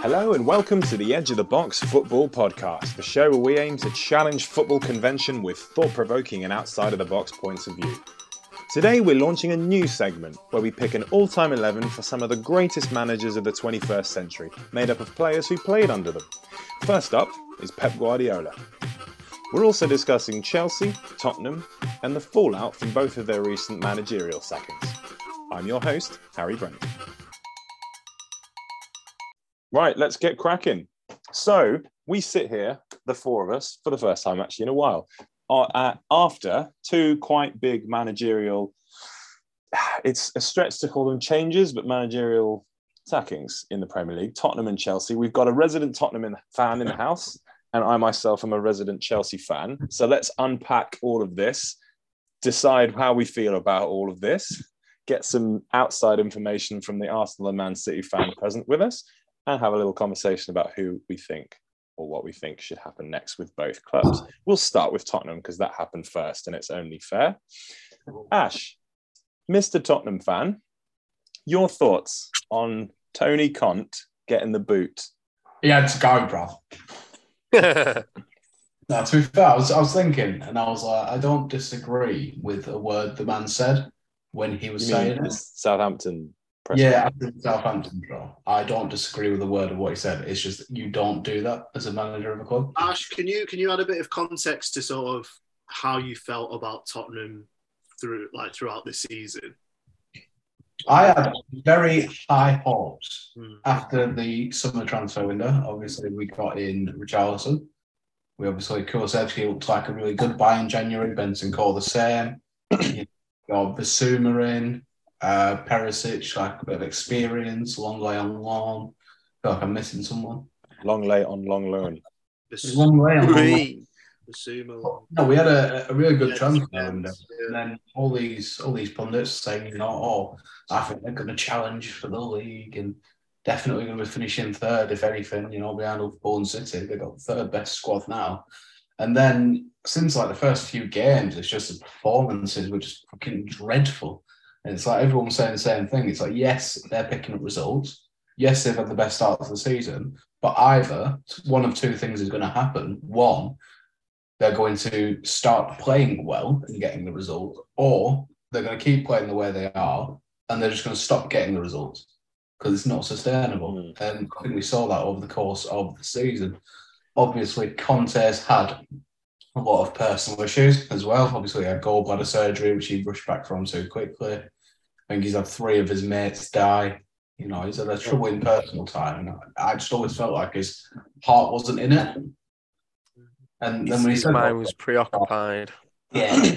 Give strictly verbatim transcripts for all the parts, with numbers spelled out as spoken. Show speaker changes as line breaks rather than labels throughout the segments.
Hello and welcome to the Edge of the Box Football Podcast, the show where we aim to challenge football convention with thought-provoking and outside-of-the-box points of view. Today we're launching a new segment where we pick an all-time eleven for some of the greatest managers of the twenty-first century, made up of players who played under them. First up is Pep Guardiola. We're also discussing Chelsea, Tottenham, and the fallout from both of their recent managerial sackings. I'm your host, Harry Brent. Right, let's get cracking. So, we sit here, the four of us, for the first time actually in a while, uh, after two quite big managerial, it's a stretch to call them changes, but managerial sackings in the Premier League, Tottenham and Chelsea. We've got a resident Tottenham fan in the house, and I myself am a resident Chelsea fan. So let's unpack all of this, decide how we feel about all of this, get some outside information from the Arsenal and Man City fan present with us, and have a little conversation about who we think or what we think should happen next with both clubs. We'll start with Tottenham because that happened first and it's only fair. Ash, Mister Tottenham fan, your thoughts on Tony Conte getting the boot?
He had to go, bro. No, to be fair, I was, I was thinking and I was like, I don't disagree with a word the man said when he was
You mean
saying it.
Southampton press
Yeah, after Southampton draw. I don't disagree with a word of what he said. It's just you don't do that as a manager of a club.
Ash, can you can you add a bit of context to sort of how you felt about Tottenham through like throughout this season?
I had very high hopes
Hmm.
after the summer transfer window. Obviously, we got in Richarlison. We obviously, Kulusevski looked like a really good buy in January. Benson Cole the same. You got Basuma in. Uh, Perisic, like a bit of experience, long lay on loan. I feel like I'm missing someone.
Long lay on long loan.
Bas-
Long lay on loan.
Basuma.
No, we had a, a really good
Yeah,
transfer
yeah,
window.
yeah.
And then all these all these pundits saying, you know, oh, I think they're going to challenge for the league and definitely going to be finishing third, if anything, you know, behind Liverpool and City. They've got third best squad now. And then since like the first few games, it's just the performances were just fucking dreadful. And it's like everyone's saying the same thing. It's like, yes, they're picking up results. Yes, they've had the best start of the season. But either one of two things is going to happen. One, they're going to start playing well and getting the results, or they're going to keep playing the way they are and they're just going to stop getting the results because it's not sustainable.
Mm.
And I think we saw that over the course of the season. Obviously, Conte's had a lot of personal issues as well. Obviously, he had gallbladder surgery, which he rushed back from too quickly. I think he's had three of his mates die. You know, he's had a troubling personal time. And I just always felt like his heart wasn't in it. And then
His,
when he
his
said
mind was preoccupied.
yeah,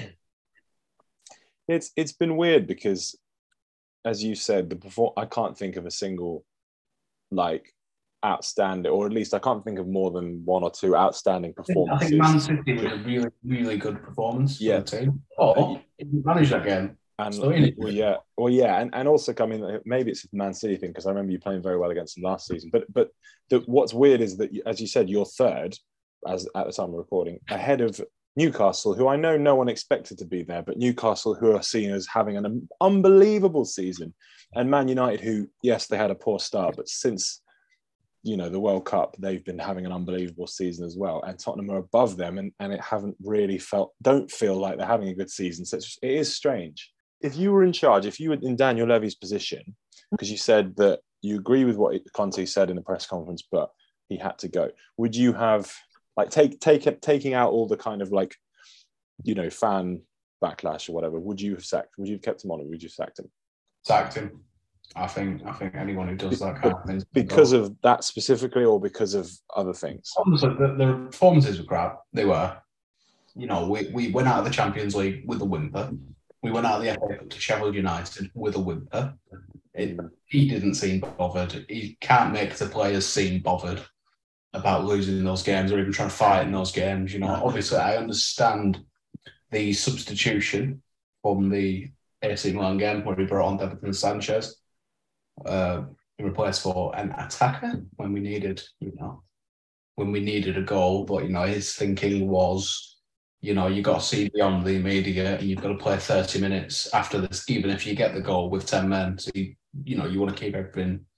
It's it's been weird because, as you said, the perform- I can't think of a single like outstanding, or at least I can't think of more than one or two outstanding
I
performances.
think Man City was a really, really good performance
Yeah.
for the team. Oh, he managed that game.
And
So in it-
well, yeah, well, yeah, and, and also, I mean, maybe it's a Man City thing because I remember you playing very well against them last season. But but the, what's weird is that, as you said, you're third, as at the time of recording, ahead of Newcastle, who I know no one expected to be there, but Newcastle, who are seen as having an unbelievable season, and Man United, who yes, they had a poor start, but since you know the World Cup, they've been having an unbelievable season as well. And Tottenham are above them, and, and it haven't really felt, don't feel like they're having a good season. So it's, it is strange. If you were in charge, if you were in Daniel Levy's position, because you said that you agree with what Conte said in the press conference, but he had to go, would you have like take take it taking out all the kind of like you know fan backlash or whatever? Would you have sacked? Would you have kept him on, or would you have sacked him?
Sacked him. I think. I think anyone who does that kind of thing
Because of that specifically, or because of other things?
Honestly, the, the performances were crap. They were. You know, we, we went out of the Champions League with a whimper. We went out of the F A Cup to Sheffield United with a whimper. It, he didn't seem bothered. He can't make the players seem bothered about losing those games or even trying to fight in those games. You know, obviously, I understand the substitution from the A C Milan game where he brought on Davinson Sanchez uh, in replace for an attacker when we needed, you know, when we needed a goal. But you know, his thinking was, you know, you got to see beyond the immediate, and you've got to play thirty minutes after this, even if you get the goal with ten men. So you, you know, you want to keep everything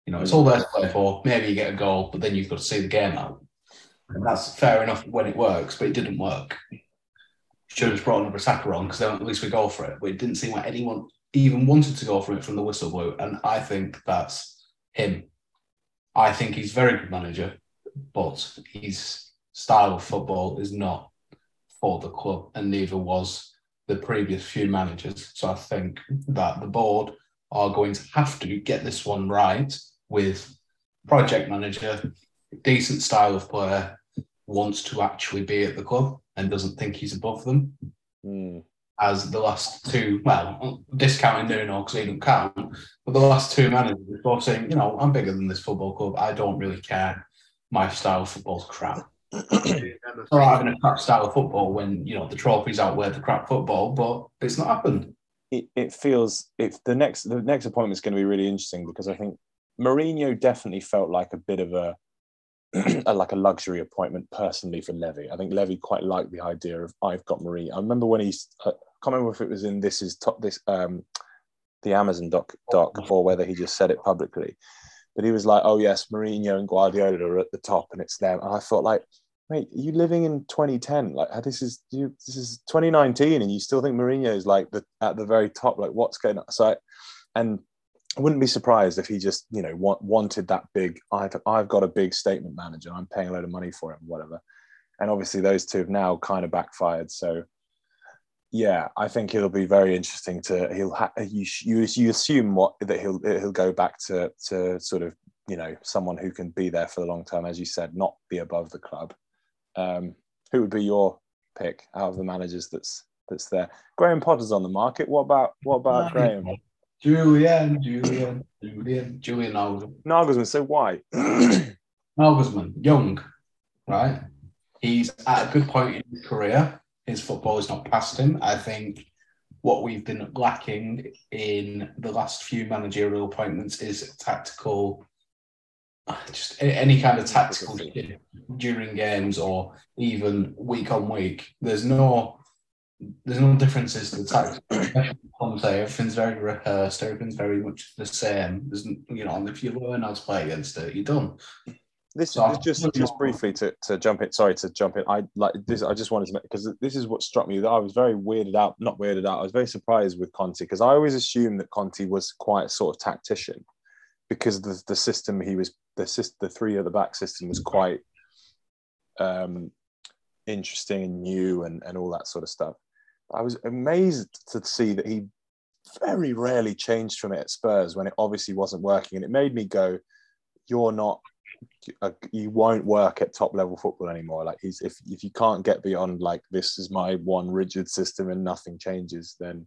You know, it's all there to play for. Maybe you get a goal, but then you've got to see the game out. And that's fair enough when it works, but it didn't work. Should have just brought another attacker on because then at least we go for it. But it didn't seem like anyone even wanted to go for it from the whistle blew. And I think that's him. I think he's a very good manager, but his style of football is not for the club, and neither was the previous few managers. So I think that the board are going to have to get this one right with project manager, decent style of player, wants to actually be at the club and doesn't think he's above them.
Mm.
As the last two, well, discounting Nuno because he didn't count, but the last two managers are both saying, you know, I'm bigger than this football club. I don't really care. My style of football's crap. All right, having a crap style of football when, you know, the trophies outweigh the crap football, but it's not happened.
It, it feels if the next the next appointment is going to be really interesting because I think Mourinho definitely felt like a bit of a, a like a luxury appointment personally for Levy. I think Levy quite liked the idea of I've got Mourinho. I remember when he's uh, I can't remember if it was in this is top this um the Amazon doc doc or whether he just said it publicly, but he was like, oh yes, Mourinho and Guardiola are at the top and it's them. And I thought like, mate, are you living in twenty ten? Like this is you. This is twenty nineteen, and you still think Mourinho is like the at the very top. Like what's going on? So, I, and I wouldn't be surprised if he just you know want, wanted that big. I've I've got a big statement manager. I'm paying a load of money for him, whatever. And obviously those two have now kind of backfired. So, yeah, I think it'll be very interesting to he'll ha- you you you assume what that he'll he'll go back to to sort of you know someone who can be there for the long term, as you said, not be above the club. Um, who would be your pick out of the managers that's that's there? Graham Potter's on the market. What about what about Graham?
Julian, Julian, Julian, Julian Nagelsmann.
Nagelsmann. So why?
Nagelsmann, young, right? He's at a good point in his career. His football is not past him. I think what we've been lacking in the last few managerial appointments is tactical. Just any kind of tactical shit during games or even week on week. There's no, there's no differences to the tactics. Everything's very rehearsed. Everything's very much the same. There's, you know, and if you learn how to play against it, you're done.
This
so
is just just briefly to, to jump in. Sorry to jump in. I like this. I just wanted to make because this is what struck me. That I was very weirded out. Not weirded out. I was very surprised with Conte because I always assumed that Conte was quite a sort of tactician because the the system he was the system, the three at the back system was quite um, interesting and new and and all that sort of stuff. I was amazed to see that he very rarely changed from it at Spurs when it obviously wasn't working, and it made me go, "You're not." You won't work at top level football anymore. Like he's if if you can't get beyond like this is my one rigid system and nothing changes, then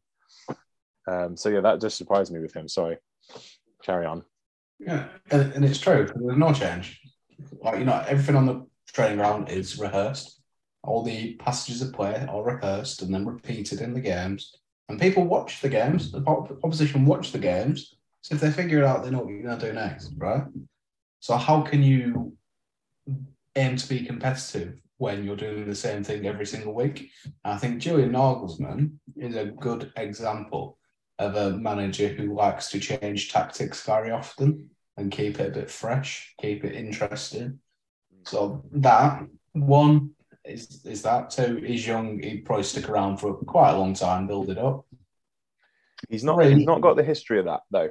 um so yeah, that just surprised me with him. Sorry, carry on.
Yeah, and, and it's true. There's no change. Like you know, everything on the training ground is rehearsed. All the passages of play are rehearsed and then repeated in the games. And people watch the games. The opposition watch the games. So if they figure it out, they know what you're going to do next, right? So how can you aim to be competitive when you're doing the same thing every single week? I think Julian Nagelsmann is a good example of a manager who likes to change tactics very often and keep it a bit fresh, keep it interesting. So that, one, is, is that. Two, he's young. He'd probably stick around for quite a long time, build it up.
He's not, he's not got the history of that, though.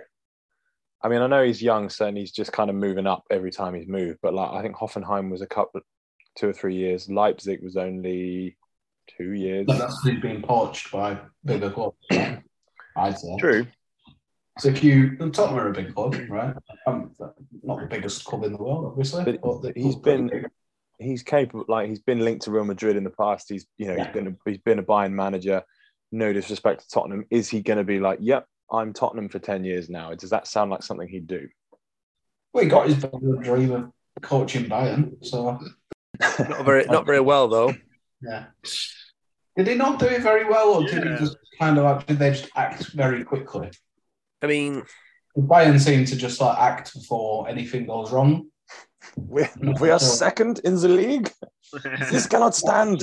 I mean, I know he's young, so and he's just kind of moving up every time he's moved. But like, I think Hoffenheim was a couple, two or three years. Leipzig was only two years.
But that's been being poached by bigger clubs. I'd say.
True.
So if you, Tottenham are a big club, right? Um, not the biggest club in the world, obviously.
But,
but
he's been, big. he's capable. Like he's been linked to Real Madrid in the past. He's, you know, yeah. he's been, a, he's been a Bayern manager. No disrespect to Tottenham. Is he going to be like, yep, I'm Tottenham for ten years now? Does that sound like something he'd do?
Well, he got his dream of coaching Bayern, so
not very, not very well though.
Yeah. Did he not do it very well, or yeah. did he just kind of like? Did they just act very quickly?
I mean,
Bayern seem to just like act before anything goes wrong.
We we are second in the league. This cannot stand.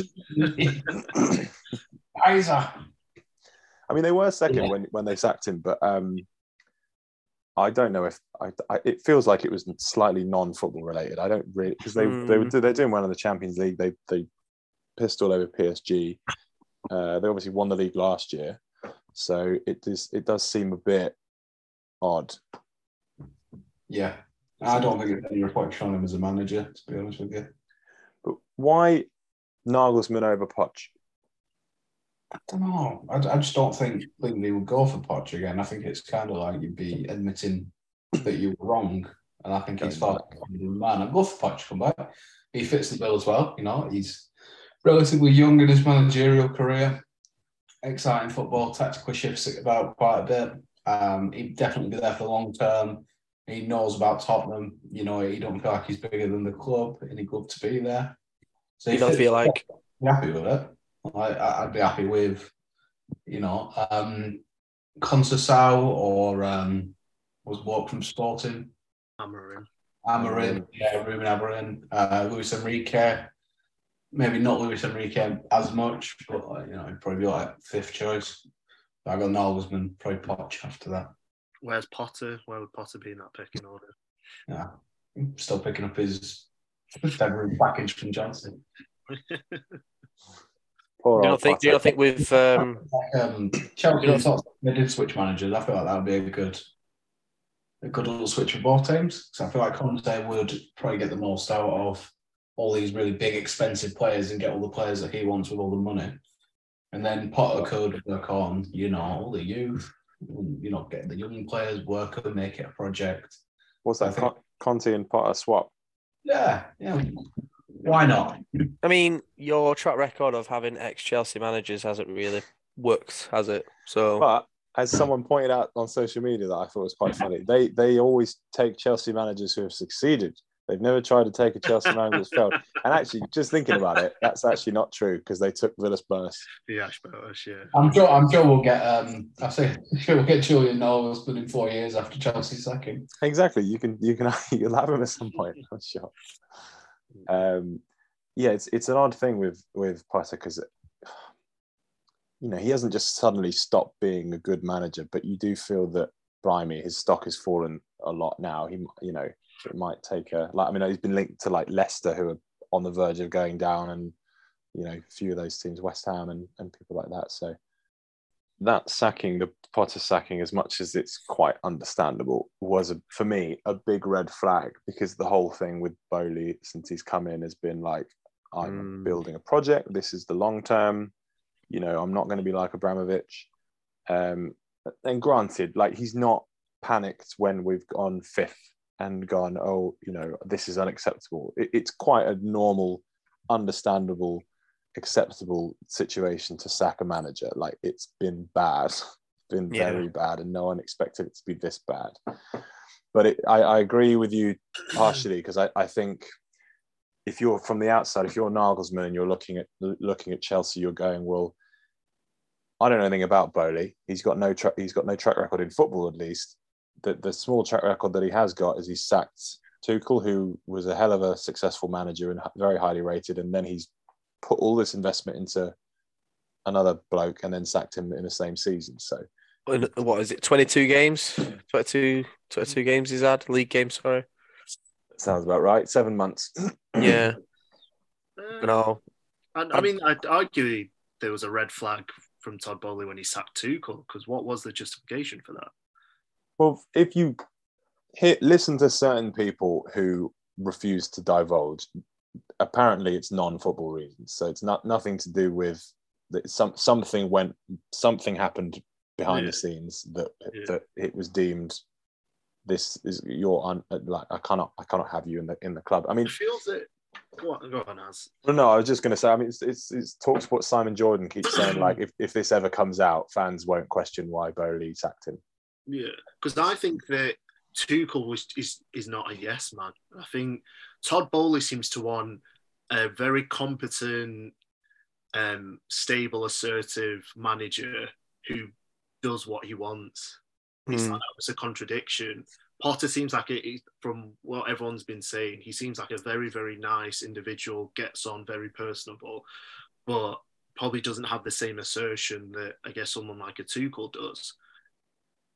Isaac.
I mean, they were second yeah. when, when they sacked him, but um, I don't know if I, I, it feels like it was slightly non-football related. I don't really because they
Mm.
they were they're doing well in the Champions League. They they pissed all over P S G. Uh, they obviously won the league last year, so it does it does seem a bit odd.
Yeah, I don't think it's any reflection on him as a manager, to be honest with you.
But why Nagelsmann over Poch?
I don't know. I, I just don't think Lingley would go for Poch again. I think it's kind of like you'd be admitting that you were wrong. And I think he's far from man. I'd love for Poch to come back. He fits the bill as well. You know, he's relatively young in his managerial career. Exciting football, tactically shifts it about quite a bit. Um, he'd definitely be there for the long term. He knows about Tottenham. You know, he don't feel like he's bigger than the club, and he'd love to be there. So
You don't feel like
be happy with it. I, I'd be happy with, you know, um, Conceição or um, was walked from Sporting.
Amorim.
Amorim, yeah, Ruben Amorim, uh, Luis Enrique. Maybe not Luis Enrique as much, but like, you know, he'd probably be like fifth choice. I got Nagelsmann, probably Poch after that.
Where's Potter? Where would Potter be in that picking order?
Yeah, still picking up his February package from Johnson.
Poor
do you
old
not think? Do you
Potter.
not think with um,
Like, um, Chelsea,
You know-
and Tottenham, they did switch managers. I feel like that would be a good, a good little switch for both teams. Because I feel like Conte would probably get the most out of all these really big, expensive players and get all the players that he wants with all the money. And then Potter could work on, you know, all the youth, you know, get the young players, work and make it a project.
What's
I
that?
think-
Con- Conte and Potter swap.
Yeah, yeah. Why not?
I mean, your track record of having ex-Chelsea managers hasn't really worked, has it? So
But as someone pointed out on social media that I thought was quite funny, they they always take Chelsea managers who have succeeded. They've never tried to take a Chelsea manager that's failed. And actually, just thinking about it, that's actually not true because they took Villas-Boas.
Yeah, Spurs, yeah.
I'm sure. I'm sure we'll get. Um, I say, sure we'll get Julian Nagelsmann in four years after Chelsea's sacking.
Exactly. You can you can you'll have him at some point. I'm sure. Um, yeah, it's it's an odd thing with with Potter because you know he hasn't just suddenly stopped being a good manager, but you do feel that blimey, his stock has fallen a lot now. He you know it might take a like I mean he's been linked to like Leicester who are on the verge of going down, and you know a few of those teams, West Ham and and people like that. So that sacking, the Potter sacking, as much as it's quite understandable, was a, for me a big red flag because the whole thing with Bowley since he's come in has been like, I'm
Mm.
building a project. This is the long term. You know, I'm not going to be like Abramovich. Um, and granted, like he's not panicked when we've gone fifth and gone, oh, you know, this is unacceptable. It, it's quite a normal, understandable, acceptable situation to sack a manager. Like it's been bad, it's been
Yeah.
very bad, and no one expected it to be this bad. But it, I, I agree with you partially because I, I think if you're from the outside, if you're Nagelsmann and you're looking at looking at Chelsea, you're going, well, I don't know anything about Bowley. He's got no tra- he's got no track record in football, at least. The the small track record that he has got is he's sacked Tuchel, who was a hell of a successful manager and very highly rated, and then he's put all this investment into another bloke and then sacked him in the same season. So
what is it? twenty-two games, twenty-two, twenty-two games he's had, league games. Sorry.
sounds about right. Seven months.
Yeah.
Uh,
No.
I, I mean, I'd argue there was a red flag from Todd Bowley when he sacked Tuchel, because what was the justification for that?
Well, if you hit, listen to certain people who refuse to divulge, apparently it's non-football reasons. So it's not nothing to do with that. Some something went, something happened behind
Yeah.
the scenes that
Yeah.
that it was deemed this is your un, like I cannot I cannot have you in the in the club. I mean,
It feels that. Go on, go on, Az.
no, no, I was just going to say. I mean, it's it's, it's talks what Simon Jordan keeps saying. Like, if, if this ever comes out, fans won't question why Bowley sacked him.
Yeah, because I think that Tuchel was, is is not a yes man. I think Todd Bowley seems to want a very competent, um, stable, assertive manager who does what he wants. It's
Hmm.
like it's a contradiction. Potter seems like it, from what everyone's been saying, he seems like a very, very nice individual, gets on, very personable, but probably doesn't have the same assertion that I guess someone like a Tuchel does.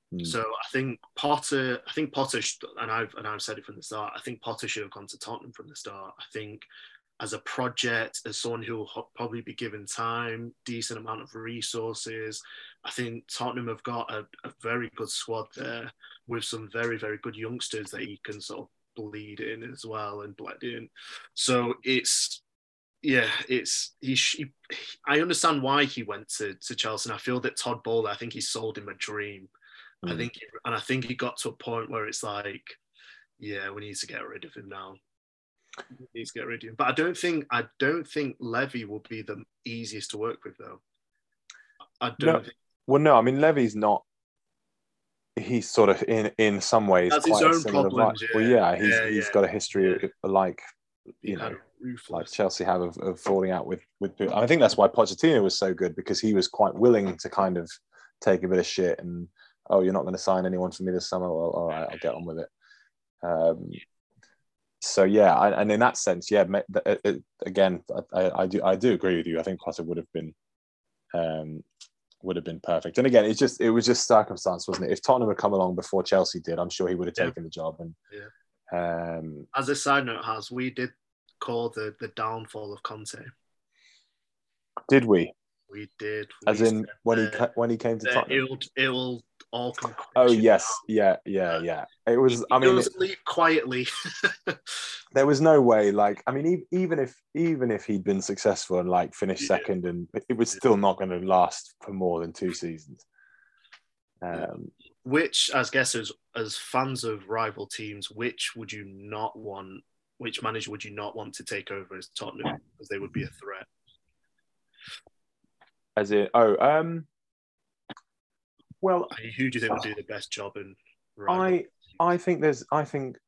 Mm.
So I think Potter, I think Potter, sh- and I've and I've said it from the start. I think Potter should have gone to Tottenham from the start. I think as a project, as someone who will ho- probably be given time, decent amount of resources, I think Tottenham have got a, a very good squad there with some very very good youngsters that he can sort of bleed in as well and blend in. So it's yeah, it's he, he. I understand why he went to to Chelsea. And I feel that Todd Bowley, I think he sold him a dream.
Mm.
I think, and I think he got to a point where it's like, yeah, we need to get rid of him now. We need to get rid of him. But I don't think I don't think Levy will be the easiest to work with, though. I don't.
No,
think
well, no, I mean Levy's not. He's sort of in in some ways
That's
quite
his
a
own
similar
problems,
vibe.
yeah.
Well, yeah, he's
Yeah,
he's
yeah.
got a history
Yeah.
of, like
he
you
kind
know
of ruthless.
like Chelsea have of, of falling out with with. I think that's why Pochettino was so good, because he was quite willing to kind of take a bit of shit and, oh, you're not going to sign anyone for me this summer. Well, all right, I'll get on with it. Um, so yeah, I, and in that sense, yeah, it, it, again, I, I do I do agree with you. I think Potter would have been um, would have been perfect. And again, it's just it was just circumstance, wasn't it? If Tottenham had come along before Chelsea did, I'm sure he would have taken
Yeah.
the job. And
yeah.
um,
As a side note, has we did call the the downfall of Conte.
Did we?
We did.
As
we
in when he
that,
when he came to Tottenham.
It'll it'll all come.
Oh yes, yeah, yeah, yeah. It was.
He,
I mean,
doesn't
it,
leave quietly.
there was no way. Like, I mean, even if even if he'd been successful and like finished
Yeah.
second, and it was still not going to last for more than two seasons. Um,
which, as guessers, as fans of rival teams, which would you not want? Which manager would you not want to take over as Tottenham, because they would be a threat?
as it. Oh, um. Well,
I mean, who do you think would do the best job in rival?
I I think there's I think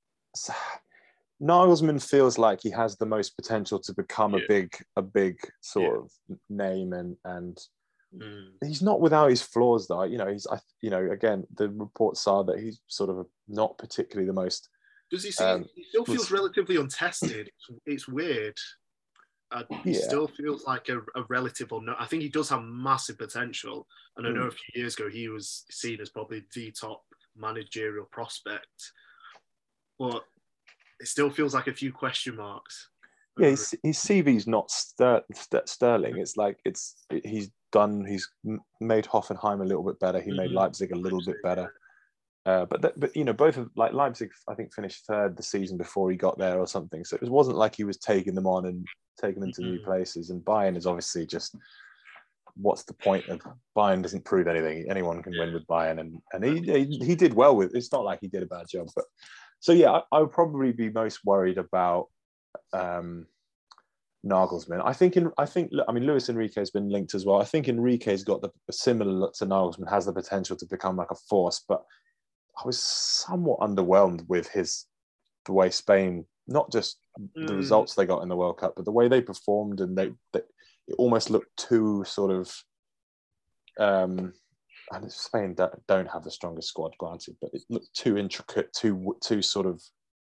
Nagelsmann feels like he has the most potential to become
Yeah.
a big a big sort
Yeah.
of name, and and
Mm.
he's not without his flaws though. You know, he's I you know again the reports are that he's sort of not particularly the most.
Does he see?
Um,
he still feels
was-
relatively untested. It's, it's weird. Uh, he
Yeah.
still feels like a, a relative or no. I think he does have massive potential. And I know
Mm.
a few years ago he was seen as probably the top managerial prospect, but it still feels like a few question marks.
Yeah, his, his C V's not ster- ster- sterling. It's like it's he's done. He's m- made Hoffenheim a little bit better. He made
Mhm.
Leipzig a little bit better. Uh, but th- but you know, both of like Leipzig, I think finished third the season before he got there or something. So it wasn't like he was taking them on and taking them to new
Mhm.
places. And Bayern is obviously just, what's the point of Bayern? Doesn't prove anything. Anyone can win with Bayern, and and he he, he did well with. It's not like he did a bad job, but so yeah, I, I would probably be most worried about um, Nagelsmann. I think in I think I mean Luis Enrique has been linked as well. I think Enrique's got the similar to Nagelsmann, has the potential to become like a force, but I was somewhat underwhelmed with his the way Spain, not just the
Mm.
results they got in the World Cup, but the way they performed, and they, they it almost looked too sort of. Um, and Spain don't, don't have the strongest squad, granted, but it looked too intricate, too too sort of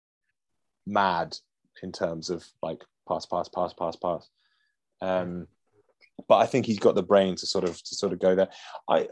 mad in terms of like pass, pass, pass, pass, pass. Um, but I think he's got the brain to sort of to sort of go there. I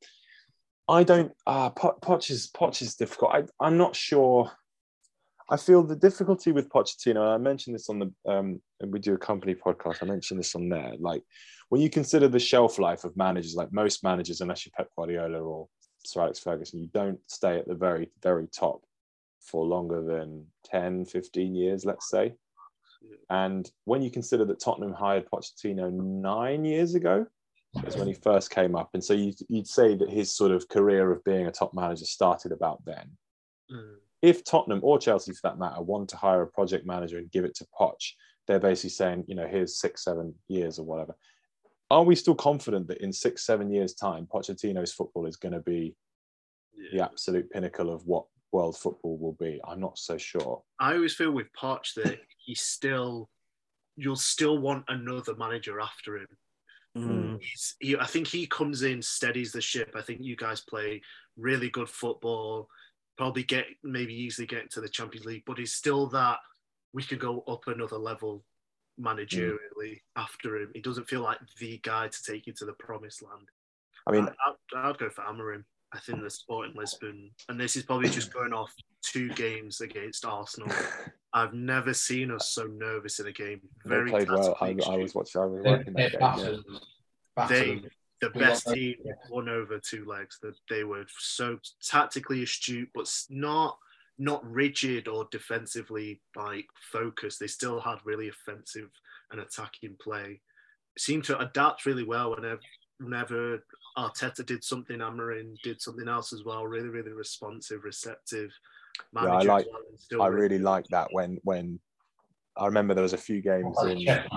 I don't. Uh, Poch is Poch is difficult. I, I'm not sure. I feel the difficulty with Pochettino, and I mentioned this on the um, and we do a company podcast. I mentioned this on there. Like when you consider the shelf life of managers, like most managers, unless you're Pep Guardiola or Sir Alex Ferguson, you don't stay at the very, very top for longer than ten, fifteen years, let's say. And when you consider that Tottenham hired Pochettino nine years ago, is when he first came up. And so you'd, you'd say that his sort of career of being a top manager started about then.
Mm.
If Tottenham or Chelsea, for that matter, want to hire a project manager and give it to Poch, they're basically saying, you know, here's six, seven years or whatever. Are we still confident that in six, seven years' time, Pochettino's football is going to be
Yeah.
the absolute pinnacle of what world football will be? I'm not so sure.
I always feel with Poch that he still, you'll still want another manager after him.
Mm.
He's, he, I think he comes in, steadies the ship. I think you guys play really good football, probably get maybe easily get into the Champions League, but he's still that we could go up another level managerially mm. after him. He doesn't feel like the guy to take you to the promised land.
I mean,
I, I'd, I'd go for Amorim. I think the Sporting Lisbon, and this is probably just going off two games against Arsenal. I've never seen us so nervous in a game. Very
they played well. I, I was watching. I was watching that game. Yeah.
They, the best team, won over two legs. That they were so tactically astute, but not not rigid or defensively like focused. They still had really offensive and attacking play. Seemed to adapt really well whenever whenever Arteta did something, Amorim did something else as well. Really, really responsive, receptive.
Yeah, I like. I really like that when when I remember there was a few games in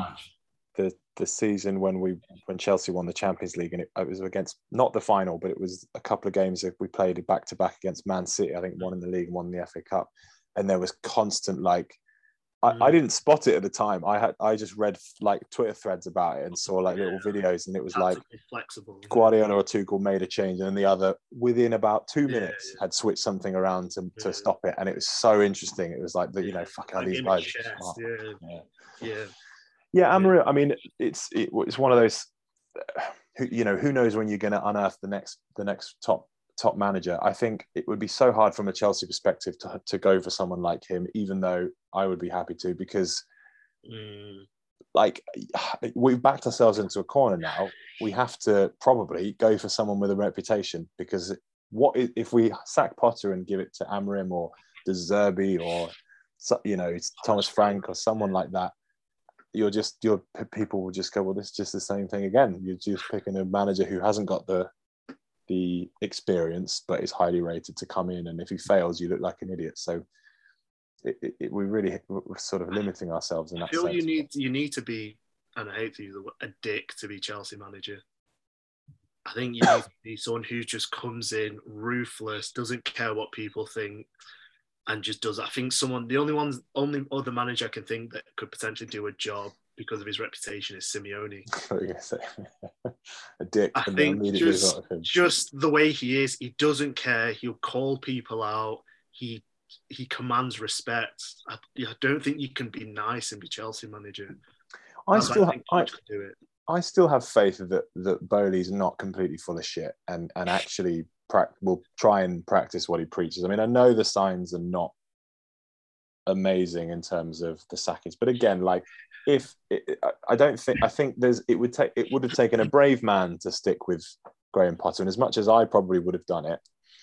the the season when we when Chelsea won the Champions League, and it, it was against not the final, but it was a couple of games that we played back to back against Man City. I think one in the league and one in the F A Cup, and there was constant like. I, mm. I didn't spot it at the time. I had I just read like Twitter threads about it and saw like little yeah. videos, and it was like
flexible.
Guardiola or Tuchel made a change, and then the other within about two yeah, minutes yeah. had switched something around to, yeah. to stop it, and it was so interesting. It was like the, you know, fuck how like these guys.
Chest, yeah. yeah, yeah,
yeah. Amorim, I mean, it's it, it's one of those. Who, you know, who knows when you're going to unearth the next the next top. top manager. I think it would be so hard from a Chelsea perspective to, to go for someone like him, even though I would be happy to, because mm. like we've backed ourselves into a corner now. We have to probably go for someone with a reputation, because what if we sack Potter and give it to Amorim or De Zerbi or, you know, it's Thomas Frank or someone like that, you're just, your people will just go, well, this is just the same thing again. You're just picking a manager who hasn't got the the experience but is highly rated to come in, and if he fails you look like an idiot. So it, it, it, we really we're sort of limiting ourselves in that
I feel
sense.
you need you need to be, and I hate to use the word, a dick to be Chelsea manager. I think you need to be someone who just comes in ruthless, doesn't care what people think, and just does. I think someone the only ones only other manager I can think that could potentially do a job because of his reputation is Simeone.
What are you gonna say? A dick.
I think just, just the way he is, he doesn't care. He'll call people out. He he commands respect. I, I don't think you can be nice and be Chelsea manager.
I That's still I, I, do it. I still have faith that that Bowley's not completely full of shit and and actually pra- will try and practice what he preaches. I mean, I know the signs are not amazing in terms of the sackings, but again, like if it, I don't think I think there's it would take it would have taken a brave man to stick with Graham Potter, and as much as I probably would have done it,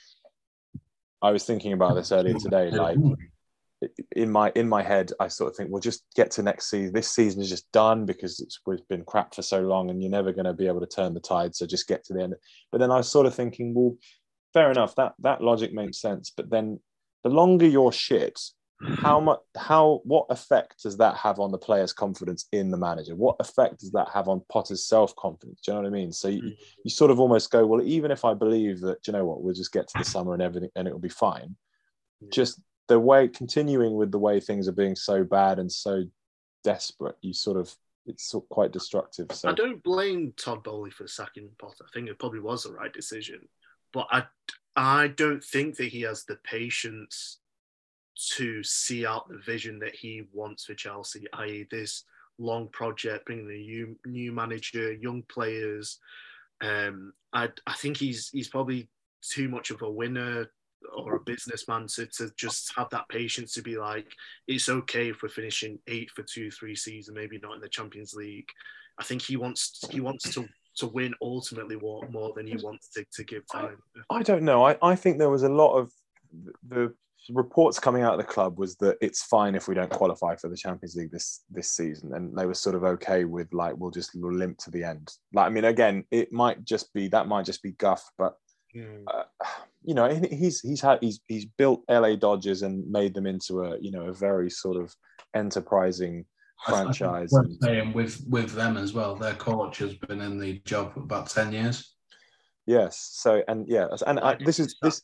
I was thinking about this earlier today. Like in my in my head, I sort of think, well, just get to next season. This season is just done because it's we've been crap for so long, and you're never going to be able to turn the tide. So just get to the end. But then I was sort of thinking, well, fair enough. That that logic makes sense. But then the longer you're shit, how much how what effect does that have on the player's confidence in the manager? What effect does that have on Potter's self-confidence? Do you know what I mean? So you, you sort of almost go, well, even if I believe that, do you know what, we'll just get to the summer and everything and it'll be fine. Just the way continuing with the way things are being so bad and so desperate, you sort of it's quite destructive. So
I don't blame Todd Bowley for sacking Potter. I think it probably was the right decision, but I I don't think that he has the patience to see out the vision that he wants for Chelsea, that is this long project, bringing a new, new manager, young players. Um, I, I think he's he's probably too much of a winner or a businessman to, to just have that patience to be like, it's okay if we're finishing eight for two, three season, maybe not in the Champions League. I think he wants he wants to to win ultimately more, more than he wants to, to give time.
I don't know. I, I think there was a lot of the reports coming out of the club was that it's fine if we don't qualify for the Champions League this this season, and they were sort of okay with like we'll just we'll limp to the end. Like I mean, again, it might just be that might just be guff, but mm. uh, you know, he's he's had he's he's built L A Dodgers and made them into a you know a very sort of enterprising franchise.
I'm saying with with them as well, their coach has been in the job for about ten years.
Yes. So and yeah, and I, this is this.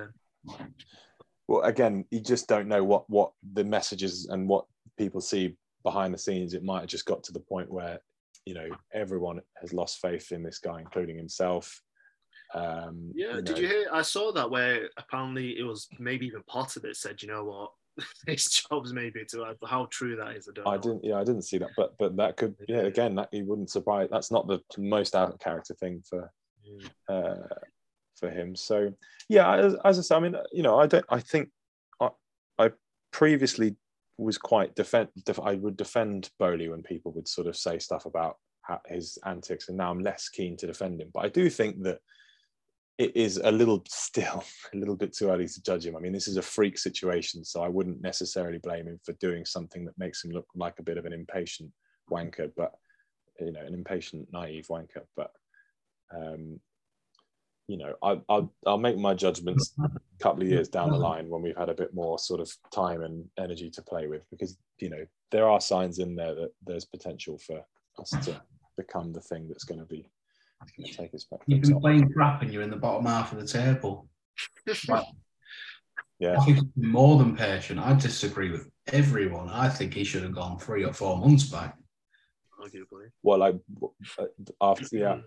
Well, again, you just don't know what, what the messages and what people see behind the scenes. It might have just got to the point where, you know, everyone has lost faith in this guy, including himself. Um,
yeah,
you know.
Did you hear? I saw that where apparently it was maybe even Potter that said, you know what, this job's maybe too. How true that is, I don't
I
know.
didn't, yeah, I didn't see that, but but that could, yeah, again, that he wouldn't surprise. That's not the most out of character thing for. Uh, for him. So yeah, as, as I say, I mean, you know, I don't. I think I, I previously was quite defend. Def, I would defend Bowley when people would sort of say stuff about his antics, and now I'm less keen to defend him. But I do think that it is a little still a little bit too early to judge him. I mean, this is a freak situation, so I wouldn't necessarily blame him for doing something that makes him look like a bit of an impatient wanker, but you know, an impatient, naive wanker. But um, you know, I, I'll I'll make my judgments a couple of years down the line when we've had a bit more sort of time and energy to play with, because you know there are signs in there that there's potential for us to become the thing that's going to be going to take us back.
You've been playing crap and you're in the bottom half of the table. Right.
Yeah,
I think he's more than patient. I disagree with everyone. I think he should have gone three or four months back.
Arguably.
Well, like after yeah.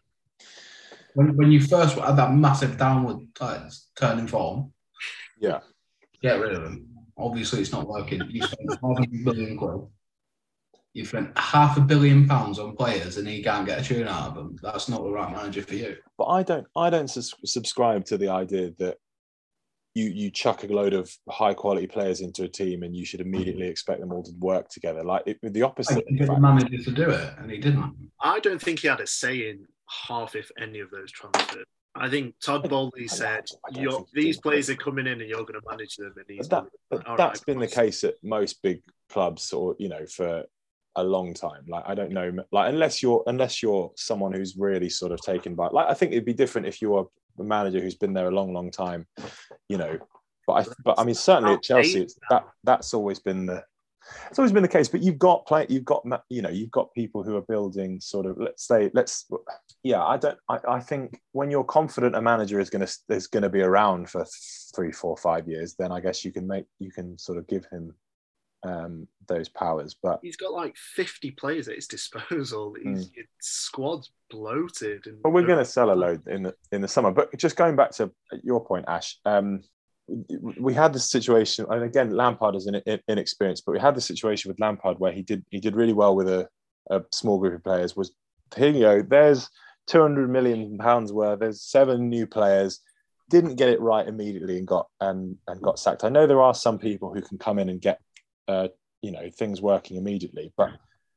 When, when you first had that massive downward uh, turn in form,
yeah,
get rid of him. Obviously, it's not working. You spent half a billion quid. You spent half a billion pounds on players, and he can't get a tune out of them. That's not the right manager for you.
But I don't. I don't sus- subscribe to the idea that you you chuck a load of high quality players into a team and you should immediately expect them all to work together. Like it, the opposite.
He the manager to do it, and he didn't.
I don't think he had a say in half, if any, of those transfers. I think Todd Bowley said, you're, "These players are coming in, and you're going to manage them." And he's
that,
going,
that's right, been the case at most big clubs, or you know, for a long time. Like I don't know, like unless you're unless you're someone who's really sort of taken by. Like I think it'd be different if you were a manager who's been there a long, long time, you know. But I, but I mean, certainly at Chelsea, it's, that that's always been the. It's always been the case, but you've got play, you've got you know, you've got people who are building sort of. Let's say, let's, yeah. I don't. I, I think when you're confident a manager is going to is going to be around for three, four, five years, then I guess you can make you can sort of give him um, those powers. But
he's got like fifty players at his disposal. His mm. squad's bloated. And
but we're going to sell a load in the in the summer. But just going back to your point, Ash. Um, we had this situation, and again, Lampard is in, in, inexperienced, but we had the situation with Lampard where he did he did really well with a, a small group of players. Was here you go, there's two hundred million pounds worth, there's seven new players, didn't get it right immediately and got and and got sacked. I know there are some people who can come in and get uh, you know things working immediately, but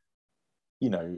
you know,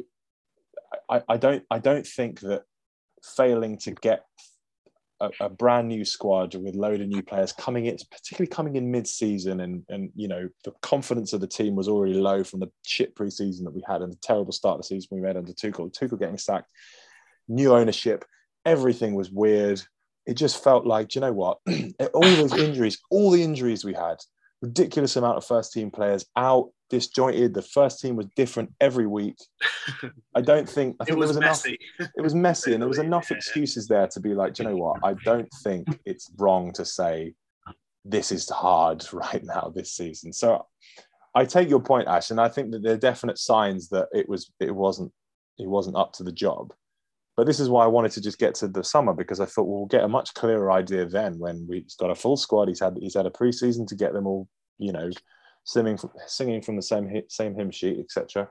I, I don't I don't think that failing to get A, a brand new squad with a load of new players coming in, particularly coming in mid-season, and and you know the confidence of the team was already low from the shit pre-season that we had and the terrible start of the season we made under Tuchel. Tuchel getting sacked, new ownership, everything was weird. It just felt like, you know what, all those injuries, all the injuries we had, ridiculous amount of first team players out, disjointed. The first team was different every week. I don't think I think
it was
there was
messy.
enough. It was messy, and there was enough
yeah.
excuses there to be like, do you know what? I don't think it's wrong to say this is hard right now this season. So I take your point, Ash, and I think that there are definite signs that it was it wasn't it wasn't up to the job. But this is why I wanted to just get to the summer, because I thought we'll get a much clearer idea then when we've got a full squad. He's had he's had a pre-season to get them all, you know, singing from, singing from the same same hymn sheet, et cetera.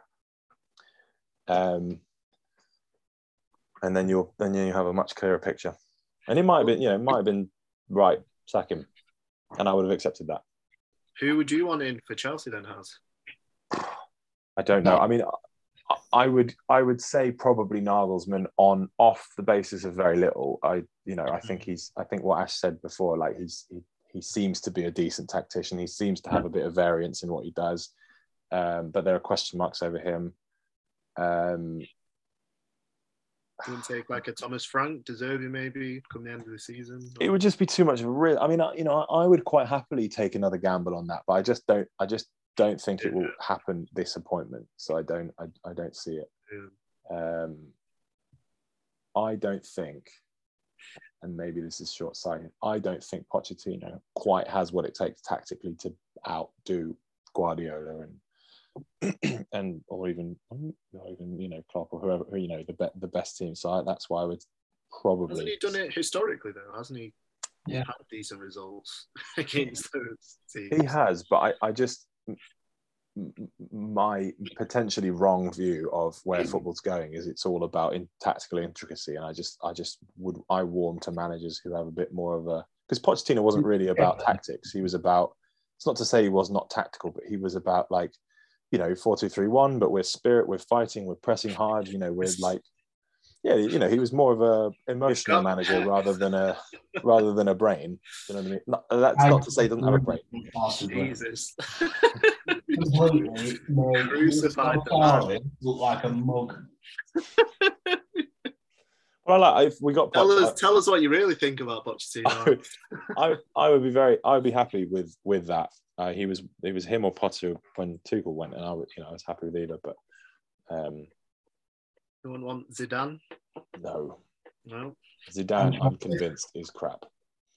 Um, and then you'll then you have a much clearer picture. And it might have been, you know, it might have been right, sack him, and I would have accepted that.
Who would you want in for Chelsea then, Has?
I don't know. I mean, I would I would say probably Nagelsmann on off the basis of very little. I you know I think he's I think what Ash said before, like he's he, he seems to be a decent tactician. He seems to have a bit of variance in what he does, um, but there are question marks over him. Um,
You wouldn't take like a Thomas Frank, De Zerbi maybe come the end of the season.
It would just be too much of a risk. I mean, I, you know, I would quite happily take another gamble on that, but I just don't. I just don't think it will happen this appointment. So I don't. I, I don't see it. Yeah. Um, I don't think, and maybe this is short-sighted, I don't think Pochettino quite has what it takes tactically to outdo Guardiola and and or even or even you know Klopp or whoever, you know, the be, the best team. So I, that's why I would probably.
Hasn't he done it historically though? Hasn't he?
Yeah,
had decent results against those teams.
He has, but I, I just my potentially wrong view of where football's going is it's all about in tactical intricacy, and I just I just would I warm to managers who have a bit more of a, because Pochettino wasn't really about tactics. He was about, it's not to say he was not tactical, but he was about like, you know, four two three one, but we're spirit, we're fighting, we're pressing hard, you know, we're like, yeah, you know, he was more of a emotional manager rather than a rather than a brain. You know what I mean? Not, that's not to say he doesn't have a brain.
Jesus.
Completely made
Crucified the
Carling look like a mug.
Well, like, if we got
Tell
Poch,
us,
I,
tell us what you really think about Pochettino.
I, I would be very, I would be happy with with that. Uh, he was, it was him or Potter when Tuchel went, and I would, you know, I was happy with either. But um,
No one want Zidane?
no,
No.
Zidane, I'm convinced, is crap.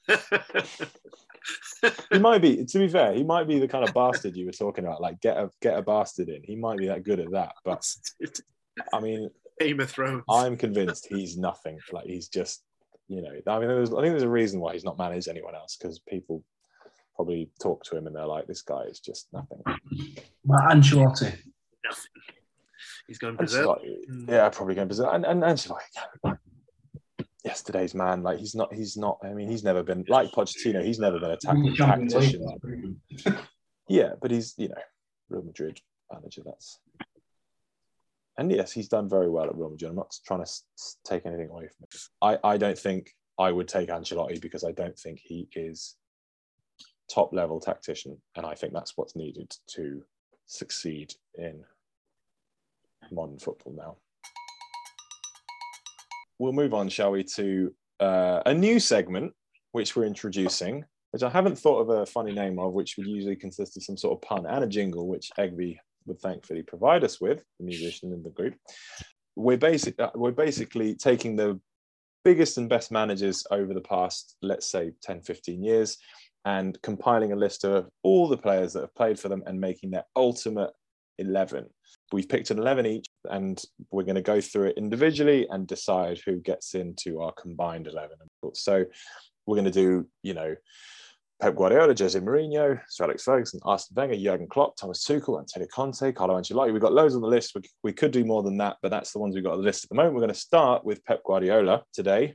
He might be, to be fair, he might be the kind of bastard you were talking about, like get a get a bastard in. He might be that good at that, but I mean,
Game of Thrones.
I'm convinced he's nothing. Like he's just, you know, I mean, there's, I think there's a reason why he's not managed anyone else, because people probably talk to him and they're like, this guy is just nothing.
But Ancelotti.
Nothing. He's going Brazil.
Mm. Yeah, probably going Brazil. And, and Ancelotti, yesterday's man, like he's not, he's not, I mean, he's never been, like Pochettino, he's never been a tactical tactician. Yeah, but he's, you know, Real Madrid manager, that's... And yes, he's done very well at Real Madrid. I'm not trying to take anything away from it. I, I don't think I would take Ancelotti because I don't think he is top level tactician. And I think that's what's needed to succeed in modern football now. We'll move on, shall we, to uh, a new segment, which we're introducing, which I haven't thought of a funny name of, which would usually consist of some sort of pun and a jingle, which Egby would thankfully provide us with, the musician in the group. We're, basic, uh, we're basically taking the biggest and best managers over the past, let's say, ten, fifteen years, and compiling a list of all the players that have played for them and making their ultimate eleven. We've picked an eleven each, and we're going to go through it individually and decide who gets into our combined eleven. So we're going to do, you know, Pep Guardiola, Jose Mourinho, Sir Alex Ferguson, Arsene Wenger, Jurgen Klopp, Thomas Tuchel, Antonio Conte, Carlo Ancelotti. We've got loads on the list. We, we could do more than that, but that's the ones we've got on the list at the moment. We're going to start with Pep Guardiola today.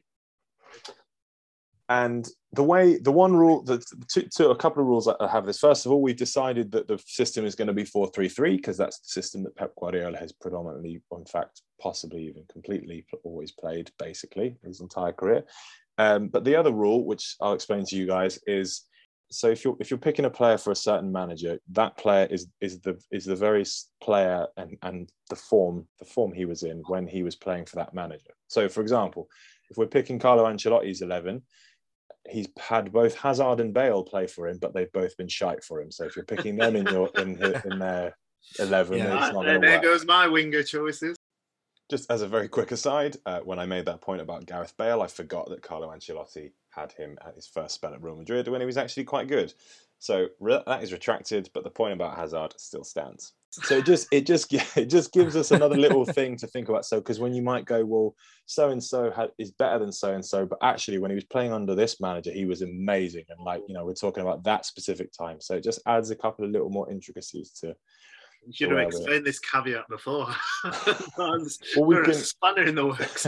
And the way, the one rule, the two, two, a couple of rules I have this. First of all, we've decided that the system is going to be four three three because that's the system that Pep Guardiola has predominantly, in fact, possibly even completely always played, basically, his entire career. Um, but the other rule, which I'll explain to you guys, is so if you're if you're picking a player for a certain manager, that player is is the is the very player and and the form the form he was in when he was playing for that manager. So, for example, if we're picking Carlo Ancelotti's eleven, he's had both Hazard and Bale play for him, but they've both been shite for him. So if you're picking them in your in in their eleven,
yeah,
it's not
there,
going to
there
work.
goes my winger choices.
Just as a very quick aside, uh, when I made that point about Gareth Bale, I forgot that Carlo Ancelotti had him at his first spell at Real Madrid when he was actually quite good. So re- that is retracted, but the point about Hazard still stands. So it just it just it just gives us another little thing to think about. So because when you might go, well, so and so is better than so and so, but actually when he was playing under this manager, he was amazing, and like you know we're talking about that specific time. So it just adds a couple of little more intricacies to.
You should have explained this caveat before.
Well, we can...
a spanner in the works.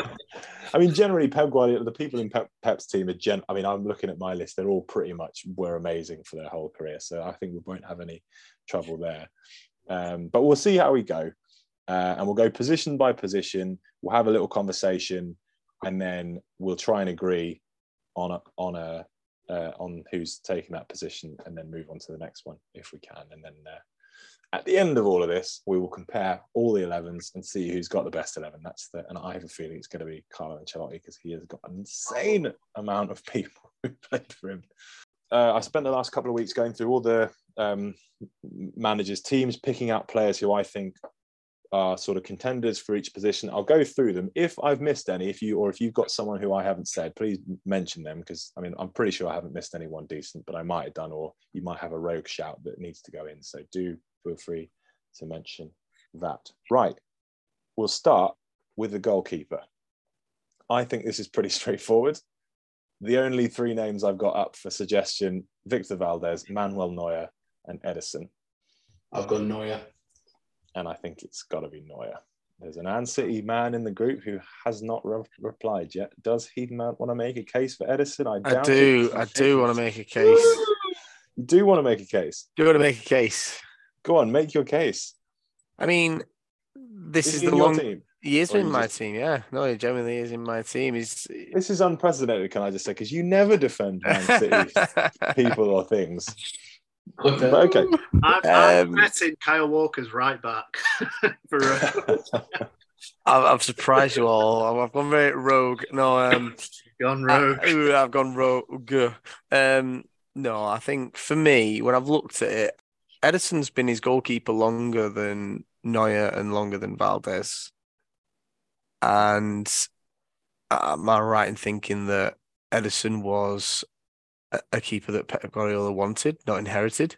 I mean, generally, Pep Guardiola, the people in Pep, Pep's team are gen. I mean, I'm looking at my list; they're all pretty much were amazing for their whole career. So I think we won't have any trouble there. Um, but we'll see how we go, uh, and we'll go position by position. We'll have a little conversation, and then we'll try and agree on a on a uh, on who's taking that position, and then move on to the next one if we can, and then. Uh, At the end of all of this, we will compare all the elevens and see who's got the best eleven. That's the, and I have a feeling it's going to be Carlo Ancelotti because he has got an insane amount of people who played for him. Uh, I spent the last couple of weeks going through all the um, managers' teams, picking out players who I think are sort of contenders for each position. I'll go through them. If I've missed any, if you or if you've got someone who I haven't said, please mention them because I mean I'm pretty sure I haven't missed anyone decent, but I might have done, or you might have a rogue shout that needs to go in. So do. Feel free to mention that. Right, we'll start with the goalkeeper. I think this is pretty straightforward. The only three names I've got up for suggestion, Victor Valdez, Manuel Neuer, and Ederson.
I've gone Neuer.
And I think it's got to be Neuer. There's an Man City man in the group who has not re- replied yet. Does he want to make a case for Edison? I,
I
doubt
do.
it.
I do want to make a case.
You do want to make a case.
Do want to make a case.
Go on, make your case.
I mean, this
Is
is
he
the
in your
long.
team?
He is
Or
in
you
my
just-
team. Yeah, no, he genuinely is in my team. He's
This is unprecedented, can I just say? Because you never defend Man City people or things.
Clip it.
But okay.
I'm, I'm
Um,
betting Kyle Walker's right back. for a,
I've, I've surprised you all. I've gone very rogue. No, um,
gone
I,
rogue.
ooh, I've gone rogue. Um, no, I think for me, when I've looked at it, Edison's been his goalkeeper longer than Neuer and longer than Valdez. And am I right in thinking that Edison was a, a keeper that Pep Guardiola wanted, not inherited?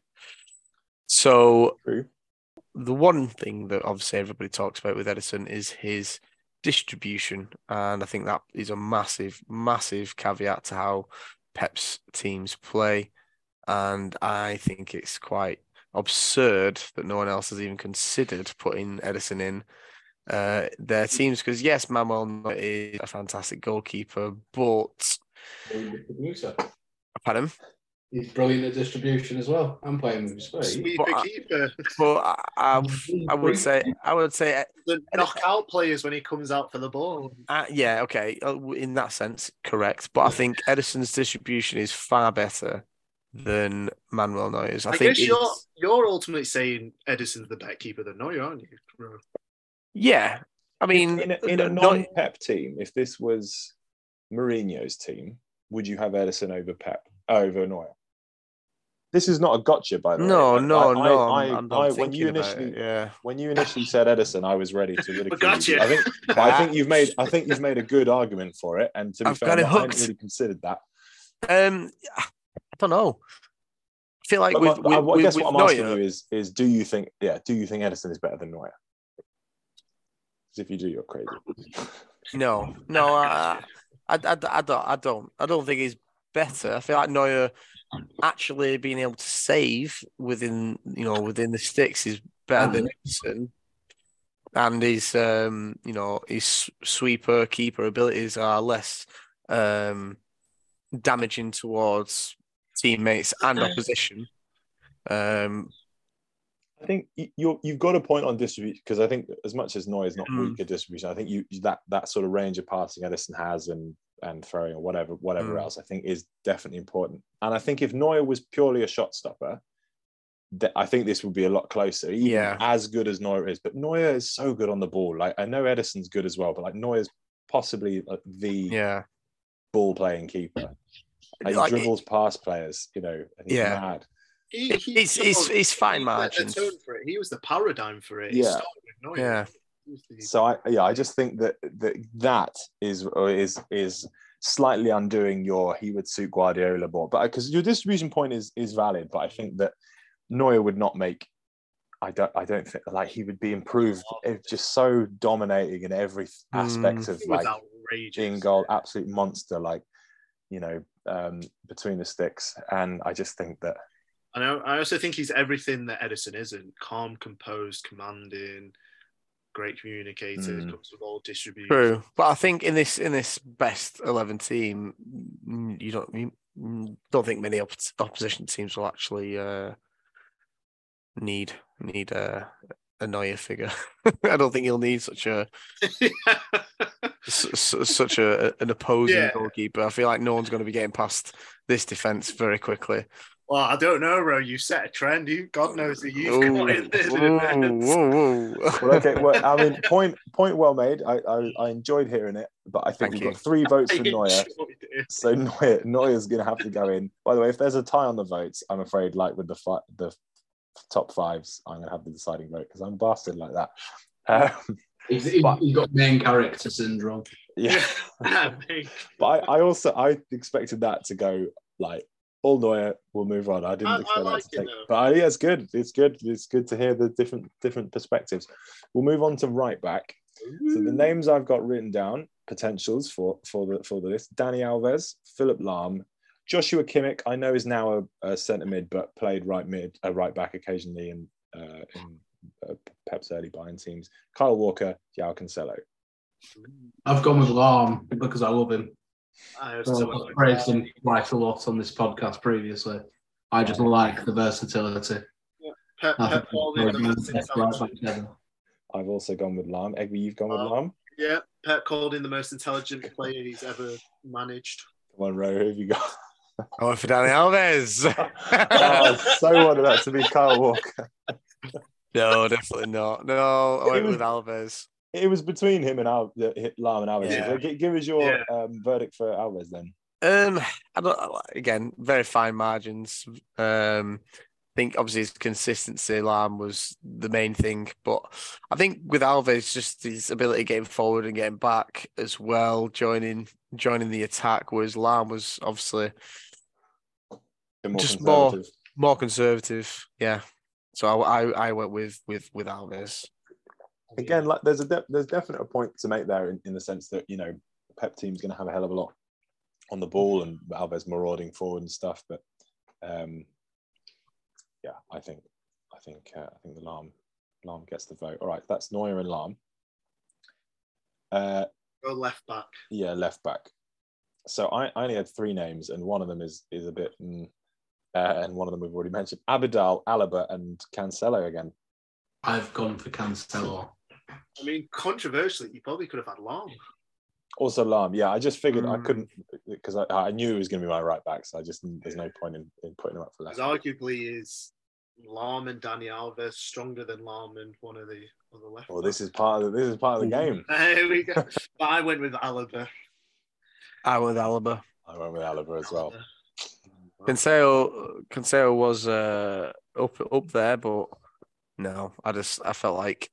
So
True.
the one thing that obviously everybody talks about with Edison is his distribution. And I think that is a massive, massive caveat to how Pep's teams play. And I think it's quite absurd that no one else has even considered putting Edison in uh, their teams. Because yes, Manuel Neuer is a fantastic goalkeeper, but
Distributor.
pardon?
He's brilliant at distribution as well. I'm playing with Spurs.
Sweeper
But I-
keeper.
But I, I, I would say, I would say,
The knockout players when he comes out for the ball.
uh, yeah, okay, uh, in that sense, correct. But I think Edison's distribution is far better than Manuel Neuer's. I,
I,
think
guess you're
it's-
you're ultimately saying Edison's the better keeper than Neuer, aren't you? bro?
yeah. I mean,
in a, in a
no-
non-Pep team, if this was Mourinho's team, would you have Edison over Pep over Neuer? This is not a gotcha, by the
no,
way.
no,
I,
no.
I,
I'm,
I,
I'm,
I,
I'm
when you
thinking about
initially
it, yeah.
when you initially said Edison, I was ready to ridicule
gotcha.
you. I think, but I think you've made I think you've made a good argument for it. And to be
I've
fair,
got it
I hadn't
hooked.
really considered that.
Um, I don't know. I feel like
But
with,
my-
with,
I guess
with
what I'm asking
Neuer,
you is is do you think yeah do you think Edison is better than Neuer? Because if you do, you're crazy.
no, no, I, I, I, I don't, I don't, I don't think he's better. I feel like Neuer actually being able to save within, you know, within the sticks is better than Edison, and his, um, you know, his sweeper keeper abilities are less, um, damaging towards teammates and opposition. Um,
I think you- you're, you've got a point on distribution because I think as much as Neuer is not
Mm.
weak at distribution, I think you that that sort of range of passing Edison has and and throwing or whatever whatever
Mm.
else I think is definitely important. And I think if Neuer was purely a shot stopper, that I think this would be a lot closer. Even
Yeah.
as good as Neuer is, but Neuer is so good on the ball. Like I know Edison's good as well, but like Neuer's possibly like, the
yeah,
ball playing keeper. Like, he
Like,
dribbles past players, you know, and he's
Yeah.
mad.
He,
It's- it's- it's fine
he set the
margins.
tone for it. He was the paradigm for it. He
Yeah.
started with Neuer.
Yeah.
He was the-
So I yeah, I just think that that that is is is slightly undoing your he would suit Guardiola more. But because your distribution point is is valid, but I think that Neuer would not make. I don't. I don't think like he would be improved. If just so dominating in every aspect
Mm.
of
he was
like
outrageous.
in goal, absolute monster. Like you know, um, between the sticks, and I just think that
And I, I also think he's everything that Edison isn't: calm, composed, commanding, great communicator,
Mm.
comes with all distribution.
true. But I think in this in this best eleven team, mm, you don't you mm, don't think many op- opposition teams will actually uh, need need a a Neuer figure. I don't think he'll need such a s- s- such a an opposing
Yeah.
goalkeeper. I feel like no one's going to be getting past this defense very quickly.
Well, I don't know, Ro. You set a trend. You, God knows who you've
Ooh,
got in this.
whoa, whoa, whoa.
well, okay. Well, I mean, point point well made. I I, I enjoyed hearing it, but I think
Thank
we've
you.
got three votes
I
for Neuer.
enjoyed it.
So Neuer, Neuer's going to have to go in. By the way, if there's a tie on the votes, I'm afraid, like with the fi- the top fives, I'm going to have the deciding vote because I'm a bastard like that. Um,
He's, he's,
But-
he's got main character syndrome.
yeah,
I think-
but I, I also I expected that to go like all Neuer. We'll move on. I didn't
I- I
expect
like
that to
it
take.
though.
But uh, yeah, it's good. It's good. It's good to hear the different different perspectives. We'll move on to right back. So the names I've got written down, potentials for for the for the list: Danny Alves, Philip Lahm, Joshua Kimmich. I know is now a, a centre mid, but played right mid, a right back occasionally, and uh, in uh, Pep's early Bayern teams. Kyle Walker, Joao Cancelo.
I've gone with Lahm because I love him.
I have
So
to-
I've praised him quite a lot on this podcast previously. I just like the versatility.
Pep,
I
Pep
think
called
he's
him the
very
most
good right back
intelligent.
together.
I've also gone with Lahm. Egby, you've gone with
Lahm.
Lahm?
Yeah, Pep called him the most intelligent player he's ever managed.
Come on, Ro, who have you got?
I went for Danny Alves.
Oh, I so wanted that to be Kyle Walker.
No, definitely not. No, I
It
went
was-
with Alves.
It was between him and Al, uh, Lahm and Alves.
Yeah.
So gi- give us your
Yeah.
um, verdict for Alves then.
Um, I don't. Again, very fine margins. Um, I think obviously his consistency, Lam, was the main thing. But I think with Alves, just his ability getting forward and getting back as well, joining joining the attack. Whereas Lam was obviously
A bit more
Just more-
conservative.
more conservative. Yeah. So I I, I went with with with Alves.
Again, like there's a de- there's definitely a point to make there in, in the sense that, you know, Pep team's going to have a hell of a lot on the ball and Alves marauding forward and stuff. But um, yeah, I think I think uh, I think the Lahm Lahm gets the vote. All right, that's Neuer and Lahm. Uh,
Go left back.
yeah, left back. So I, I only had three names, and one of them is is a bit, mm, uh, and one of them we've already mentioned: Abidal, Alaba, and Cancelo again.
I've gone for Cancelo.
I mean, controversially, you probably could have had Long.
Also Lahm, yeah. I just figured I
Mm.
couldn't because I, I knew he was going to be my right back, so I just there's no point in, in putting him up for
Because
left.
arguably is Lahm and Dani Alves stronger than Lahm and one of the other left.
Well, this is part of the, this is part of the game.
There we go. But I went with Alaba.
I went with Alaba.
I went with Alaba as well.
Alaba.
Cancelo, Cancelo was uh, up up there, but no, I just I felt like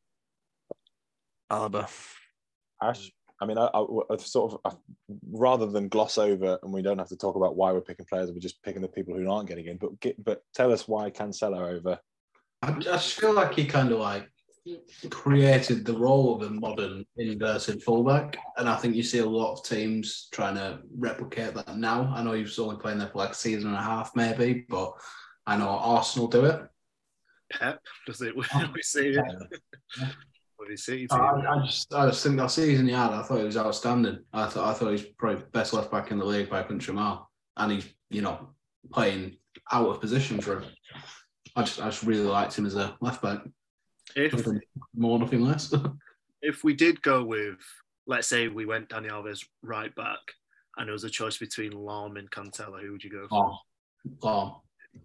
Alaba.
Ash, I mean, I, I, I sort of I, rather than gloss over, and we don't have to talk about why we're picking players, we're just picking the people who aren't getting in. But get, but tell us why Cancelo over.
I I just feel like he kind of like created the role of a modern inverted fullback, and I think you see a lot of teams trying to replicate that now. I know he was only playing there for like a season and a half, maybe, but I know Arsenal do it.
Pep, does it? We see it. What do you see?
I, I just, I just think that season he had, I thought he was outstanding. I thought, I thought he's probably best left back in the league by a country mile, and he's, you know, playing out of position for him. I just, I just really liked him as a left back.
If
Nothing more, nothing less.
if we did go with, let's say we went Dani Alves right back, and there was a choice between Lahm and Cancelo, who would you go for?
Oh, oh.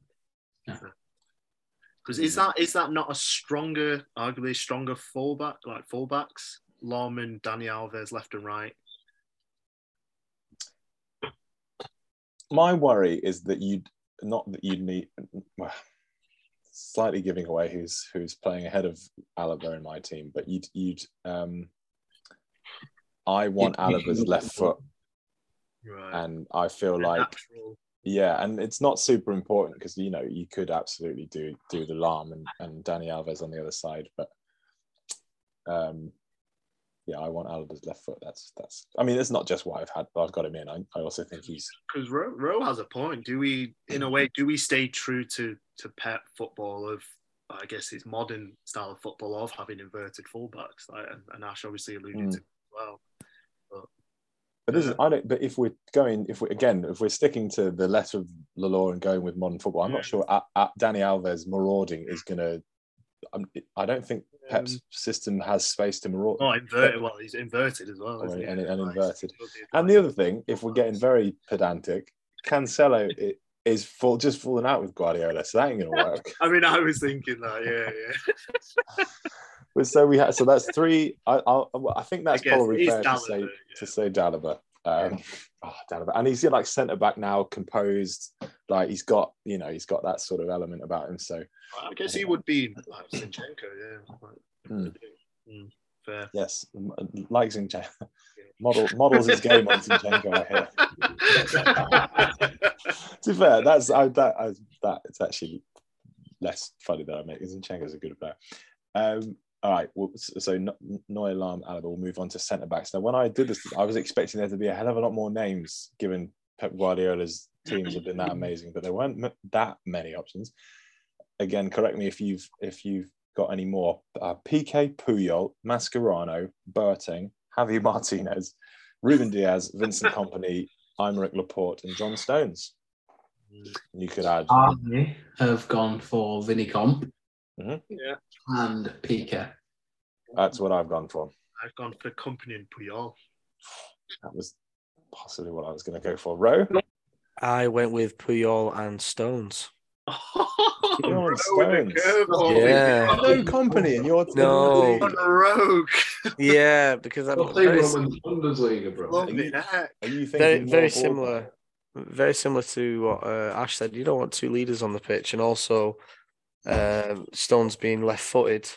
Because is that is that not a stronger, arguably stronger fullback, like fullbacks? Lahm and Dani Alves left and right.
My worry is that you'd not that you'd need well, slightly giving away who's who's playing ahead of Alaba in my team, but you'd you'd um, I want Alaba's left foot,
Right.
and I feel like
Natural.
yeah, and it's not super important because you know you could absolutely do do the Lahm and and Dani Alves on the other side, but um, yeah, I want Alaba's left foot. That's that's. I mean, it's not just why I've had. I've got him in. I, I also think he's.
Because Ro, Ro has a point. Do we, in a way, do we stay true to to Pep football of, I guess, his modern style of football of having inverted fullbacks, like, and, and Ash obviously alluded
Mm.
to as well.
But this is. I don't. But if we're going, if we again, if we're sticking to the letter of the law and going with modern football, I'm not sure. At, at Dani Alves marauding is going to. I don't think Pep's
Um,
system has space to maraud.
Oh, inverted. Well, he's inverted as well.
Oh,
Isn't he?
and- and
Like,
inverted.
he'll be
And the other thing, if we're getting very pedantic, Cancelo i- is full, just falling out with Guardiola, so that ain't going to work.
I mean, I was thinking that. Yeah, yeah.
But so we have, so that's three. I, I, I think that's
I guess
probably
it is
fair to
Dalibor,
say
yeah.
to say Dalibor. Um, oh, Dalibor, and he's like centre back now, composed. Like he's got, you know, he's got that sort of element about him. So
I guess he would be like Zinchenko. Yeah. Like,
Hmm.
mm, fair.
yes, m- like Zinchenko, model models his game on Zinchenko. I hear. To be fair, that's I, that I, that it's actually less funny that I make. Zinchenko's a good player. Um, all right, well, so Neuer, Lahm, Alaba. We'll move on to centre backs. Now, when I did this, I was expecting there to be a hell of a lot more names, given Pep Guardiola's teams have been that amazing, but there weren't m- that many options. again, correct me if you've if you've got any more. Uh, P K, Puyol, Mascherano, Boateng, Javi Martinez, Ruben Diaz, Vincent Kompany, Aymeric Laporte, and John Stones. And you could add.
I have gone for Vinny Comp
Mhm.
Yeah.
and P K.
That's what I've gone for.
I've gone for Kompany and Puyol.
That was possibly what I was going to go for. Ro?
I went with Puyol and Stones.
Oh,
Puyol and
Rogue
Stones.
curveball.
Yeah.
No Company in your
No.
On Rogue.
Yeah, because I'm
I'll
very,
say Roman Bundesliga, bro.
Love
Are you-
it. heck.
Are you thinking
very,
more
very
broad-
similar. Very similar to what uh, Ash said. You don't want two leaders on the pitch, and also um, Stones being left-footed.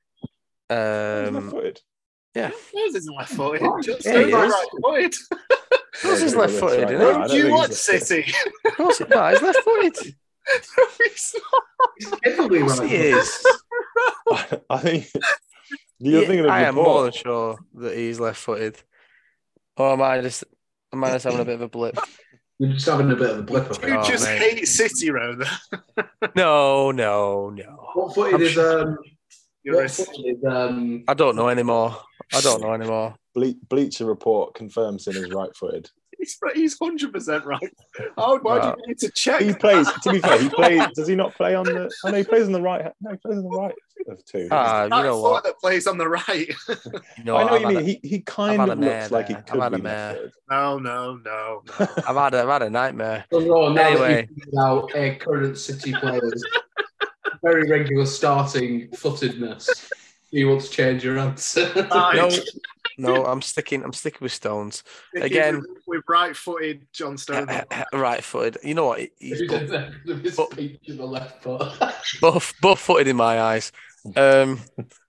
Who's
Um,
left-footed?
yeah,
Yours isn't left footed. Just
Yeah, he
right
is.
footed.
Yours is
Google this
left-footed,
right
isn't
now.
it?
I don't
Do you
think
watch
he's left-footed.
City?
of course it. No, he's left-footed.
Definitely
Of course
right.
he is.
I think you're
Yeah,
thinking of
I am more than
Laporte.
sure that he's left-footed. Or am I just? Am I just having a bit of a blip?
You're just having a bit of a blip of
You
it.
Oh,
just
mate.
hate City, Rover.
No, no, no.
What footed
I'm
is
sure-
um?
You're
What
a,
footed is um?
I don't know anymore. I don't know anymore.
Ble- Bleacher Report confirms him as right-footed.
he's, he's one hundred percent right. Oh, why do
Wow.
you need to check?
He plays. To be fair, he plays. Does he not play on the? Oh no, he plays on the right. No, he plays on the right of two. doesn't he?
Ah, you
That
know
foot
what?
that plays on the right.
You know
I know
I've
what you
had
mean.
a-
He he kind
had
of
a mare
looks like he
there. I've
could
had a
be
mare.
left-footed.
no, no, no, no.
I've had a, I've had a nightmare.
So, no, now
Anyway.
that you've figured out a current City players very regular starting footedness, you want to change your answer?
Fine.
No, no, I'm sticking. I'm sticking with Stones.
Sticking
Again-
with, with right-footed John Stones.
Right-footed. You know what? He's
Who's
both,
exactly his
but-
speech in the left foot.
both, both footed in my eyes. Um,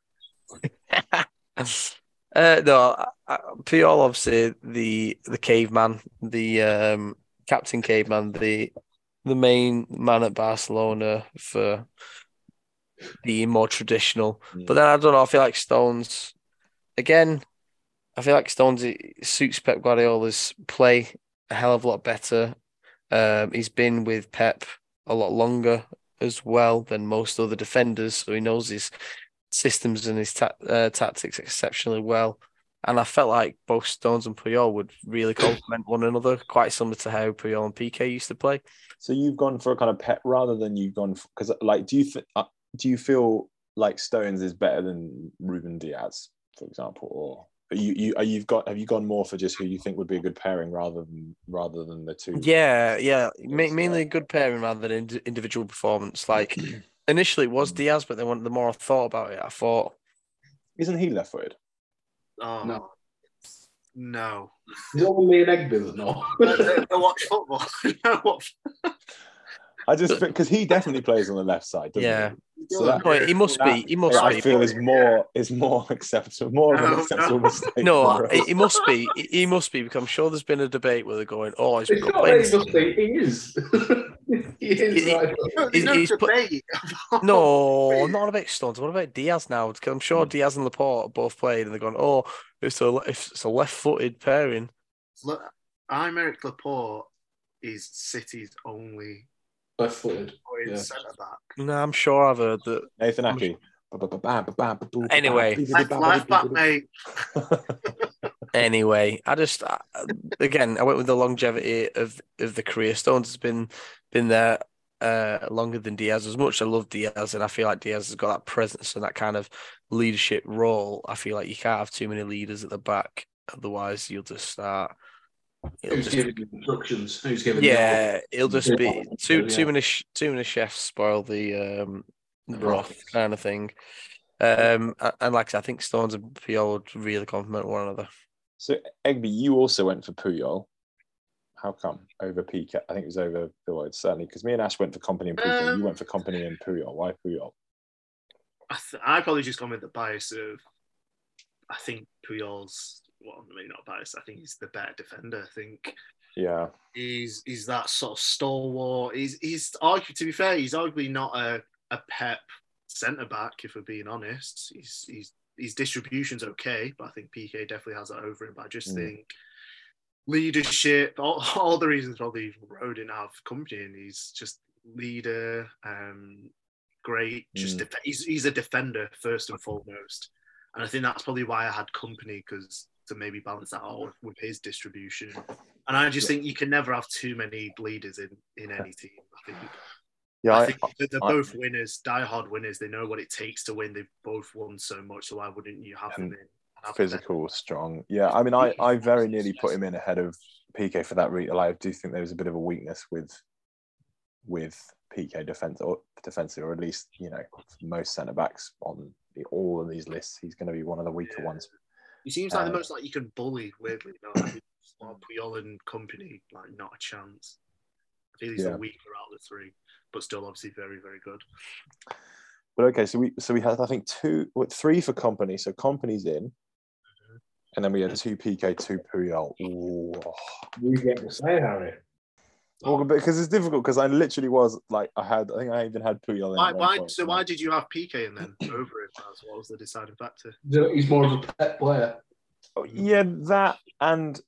uh, no, I- I- Puyol obviously the the caveman, the um, captain caveman, the the main man at Barcelona for being more traditional. But then I don't know. I feel like Stones again. I feel like Stones it suits Pep Guardiola's play a hell of a lot better. Um, he's been with Pep a lot longer as well than most other defenders, so he knows his systems and his ta- uh, tactics exceptionally well. And I felt like both Stones and Puyol would really complement one another, quite similar to how Puyol and P K used to play.
So you've gone for a kind of pet rather than you've gone because like do you th- uh, do you feel like Stones is better than Ruben Diaz, for example, or are you you are you've got have you gone more for just who you think would be a good pairing rather than rather than the two?
Yeah, yeah, Ma- mainly good pairing rather than ind- individual performance. Like initially it was Diaz, but then when the more I thought about it, I thought
Isn't he left-footed?
Oh,
No.
no.
It's only me and Egby that know.
I don't watch football. I watch
I just because he definitely plays on the left side, doesn't
Yeah.
he? So that,
no, he must be. He must
I
be.
feel is more is more acceptable, more of an
No,
acceptable
no.
mistake.
No,
than
he
Rose.
he must be. He- He must be because I'm sure there's been a debate where they're going, "Oh, he's
It's
got
not that he
playing."
must think he is. he is
He-
right.
No, there's
He's-
no
he's put-
debate. about-
No, not about Stones. What about Diaz now? Because I'm sure Diaz and Laporte are both played, and they're going, "Oh, it's a if it's a left-footed pairing."
Look, Aymeric Laporte is City's only
Left footed.
foreign
Yeah.
centre back.
No, I'm sure I've heard that.
Nathan Aki.
Anyway.
Left, left back, mate.
Anyway, I just I, again I went with the longevity of of the career. Stones has been been there uh, longer than Diaz. As much as I love Diaz, and I feel like Diaz has got that presence and that kind of leadership role. I feel like you can't have too many leaders at the back, otherwise you'll just start. It'll
Who's
just,
giving the instructions? Who's giving the
yeah, it'll just be
Yeah.
too too many sh- too many chefs spoil the um the broth kind of thing. Um, a- and like I said, I think Stones and Puyol would really complement one another.
So Egby, you also went for Puyol. How come over P K? I think it was over Puyol, certainly, because me and Ash went for Company and P K.
Um,
you went for Company and Puyol. Why Puyol?
I, th- I probably just gone with the bias of. I think Puyol's. Well, maybe not biased. I think he's the better defender. I think
Yeah,
he's he's that sort of stalwart. He's he's argu- to be fair, he's arguably not a, a Pep centre back. If we're being honest, he's he's his distribution's okay, but I think P K definitely has that over him. But I just
Mm.
think leadership, all, all the reasons probably Rodin have company, and he's just leader, um, great. Just
Mm.
def- he's he's a defender first and foremost, and I think that's probably why I had Company, because to maybe balance that out with, with his distribution. And I just think you can never have too many bleeders in in any team. I think.
Yeah,
I
I,
think that they're
I-
both winners, die-hard winners. They know what it takes to win. They've both won so much, so why wouldn't you have them
And
in? and have
physical, strong. Yeah, I mean, I, I very nearly put him in ahead of P K for that reason. I do think there was a bit of a weakness with with P K defense or defensive, or at least you know most centre backs on the, all of these lists. He's going to be one of the weaker
Yeah.
ones.
He seems like
Uh,
the most like you can bully. Weirdly, you know, like, while Puyol and Company, like not a chance. I feel he's
Yeah.
the weaker out of the three, but still obviously very, very good.
But okay, so we so we had I think two, what, three for Company. So Company's in, and then we had two P K, two Puyol. Ooh.
You get to say, Harry.
Well, because it's difficult because I literally was like I had I think I even had Puyol. In
Why?
at one
Why?
point.
So why did you have P K and then over it? As what was the deciding factor?
He's more of a pet player.
Oh, yeah, that, and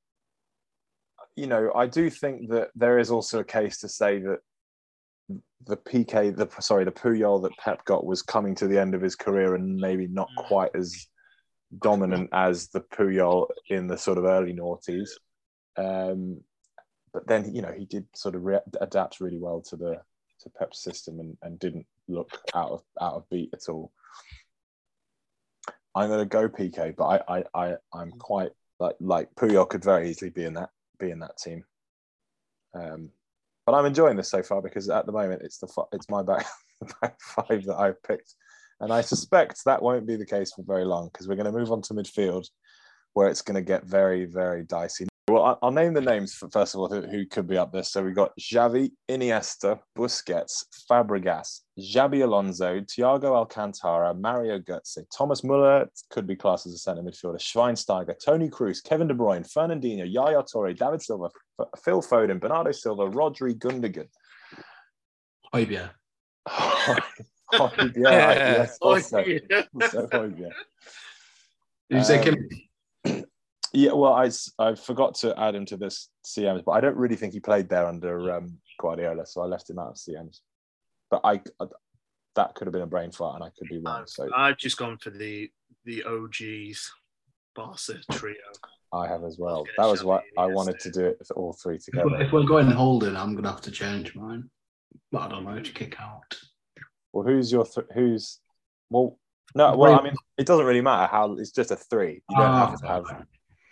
you know, I do think that there is also a case to say that the P K, the sorry, the Puyol that Pep got was coming to the end of his career and maybe not quite as dominant as the Puyol in the sort of early noughties. Um, but then, you know, he did sort of re- adapt really well to the to Pep's system and, and didn't look out of out of beat at all. I'm going to go P K, but I, I, I, I'm quite like like Puyol could very easily be in that be in that team. Um, but I'm enjoying this so far because at the moment it's the it's my back, back five that I've picked, and I suspect that won't be the case for very long because we're going to move on to midfield, where it's going to get very very dicey. Well, I'll name the names for, first of all who, who could be up there. So we've got Xavi, Iniesta, Busquets, Fabregas, Xabi Alonso, Thiago Alcantara, Mario Götze, Thomas Muller could be classed as a centre midfielder, Schweinsteiger, Toni Kroos, Kevin De Bruyne, Fernandinho, Yaya Toure, David Silva, Phil Foden, Bernardo Silva, Rodri, Gundogan.
Højbjerg.
Oh, yeah, yes, also, also Højbjerg.
Did you say
Um,
Kim?
Yeah, well, I, I forgot to add him to this C Ms, but I don't really think he played there under um, Guardiola, so I left him out of C Ms. But I, I that could have been a brain fart, and I could be wrong.
I've,
So
I've just gone for the the O Gs Barca trio.
I have as well.
Busquets,
That was what
Xavi,
I wanted
Iniesta.
to do it for all three
If
together.
we're, if we're going holding, I'm going to have to change mine. But I don't know who to kick out.
Well, who's your th- who's well? No, well, I mean, it doesn't really matter how. It's just a three. You don't
Ah,
have to have.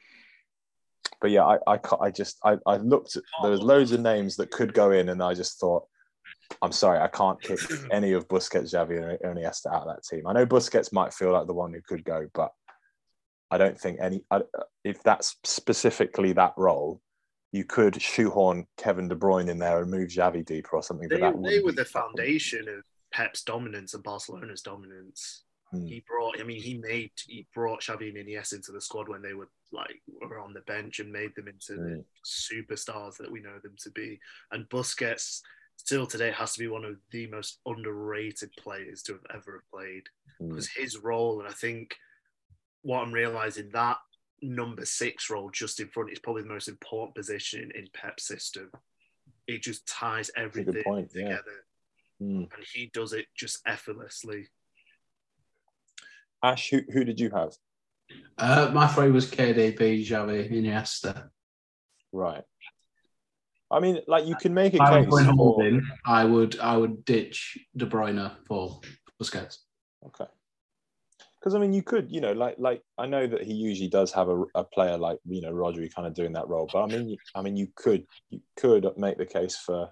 But yeah, I, I, ca- I just, I, I looked at, there was loads of names that could go in, and I just thought, I'm sorry, I can't kick any of Busquets, Xavi, and Iniesta out of that team. I know Busquets might feel like the one who could go, but I don't think any, I, if that's specifically that role, you could shoehorn Kevin De Bruyne in there and move Xavi deeper or something.
They,
but that
they
wouldn't
were
be-
the foundation of Pep's dominance and Barcelona's dominance.
Hmm.
He brought, I mean, he made, he brought Xavi and Iniesta into the squad when they were like were on the bench and made them into
Hmm.
the superstars that we know them to be. And Busquets still today has to be one of the most underrated players to have ever played
Hmm.
because his role, and I think what I'm realizing that number six role just in front is probably the most important position in Pep's system. It just ties
a good
everything
point, yeah.
together,
Hmm.
and he does it just effortlessly.
Ash, who, who did you have?
Uh, my three was K D B, Xavi, Iniesta.
Right. I mean, like you can make a
If I was
case
going
for.
holding, I would I would ditch De Bruyne for Busquets.
Okay. Because I mean, you could, you know, like like I know that he usually does have a, a player like you know Rodri kind of doing that role, but I mean, you, I mean, you could you could make the case for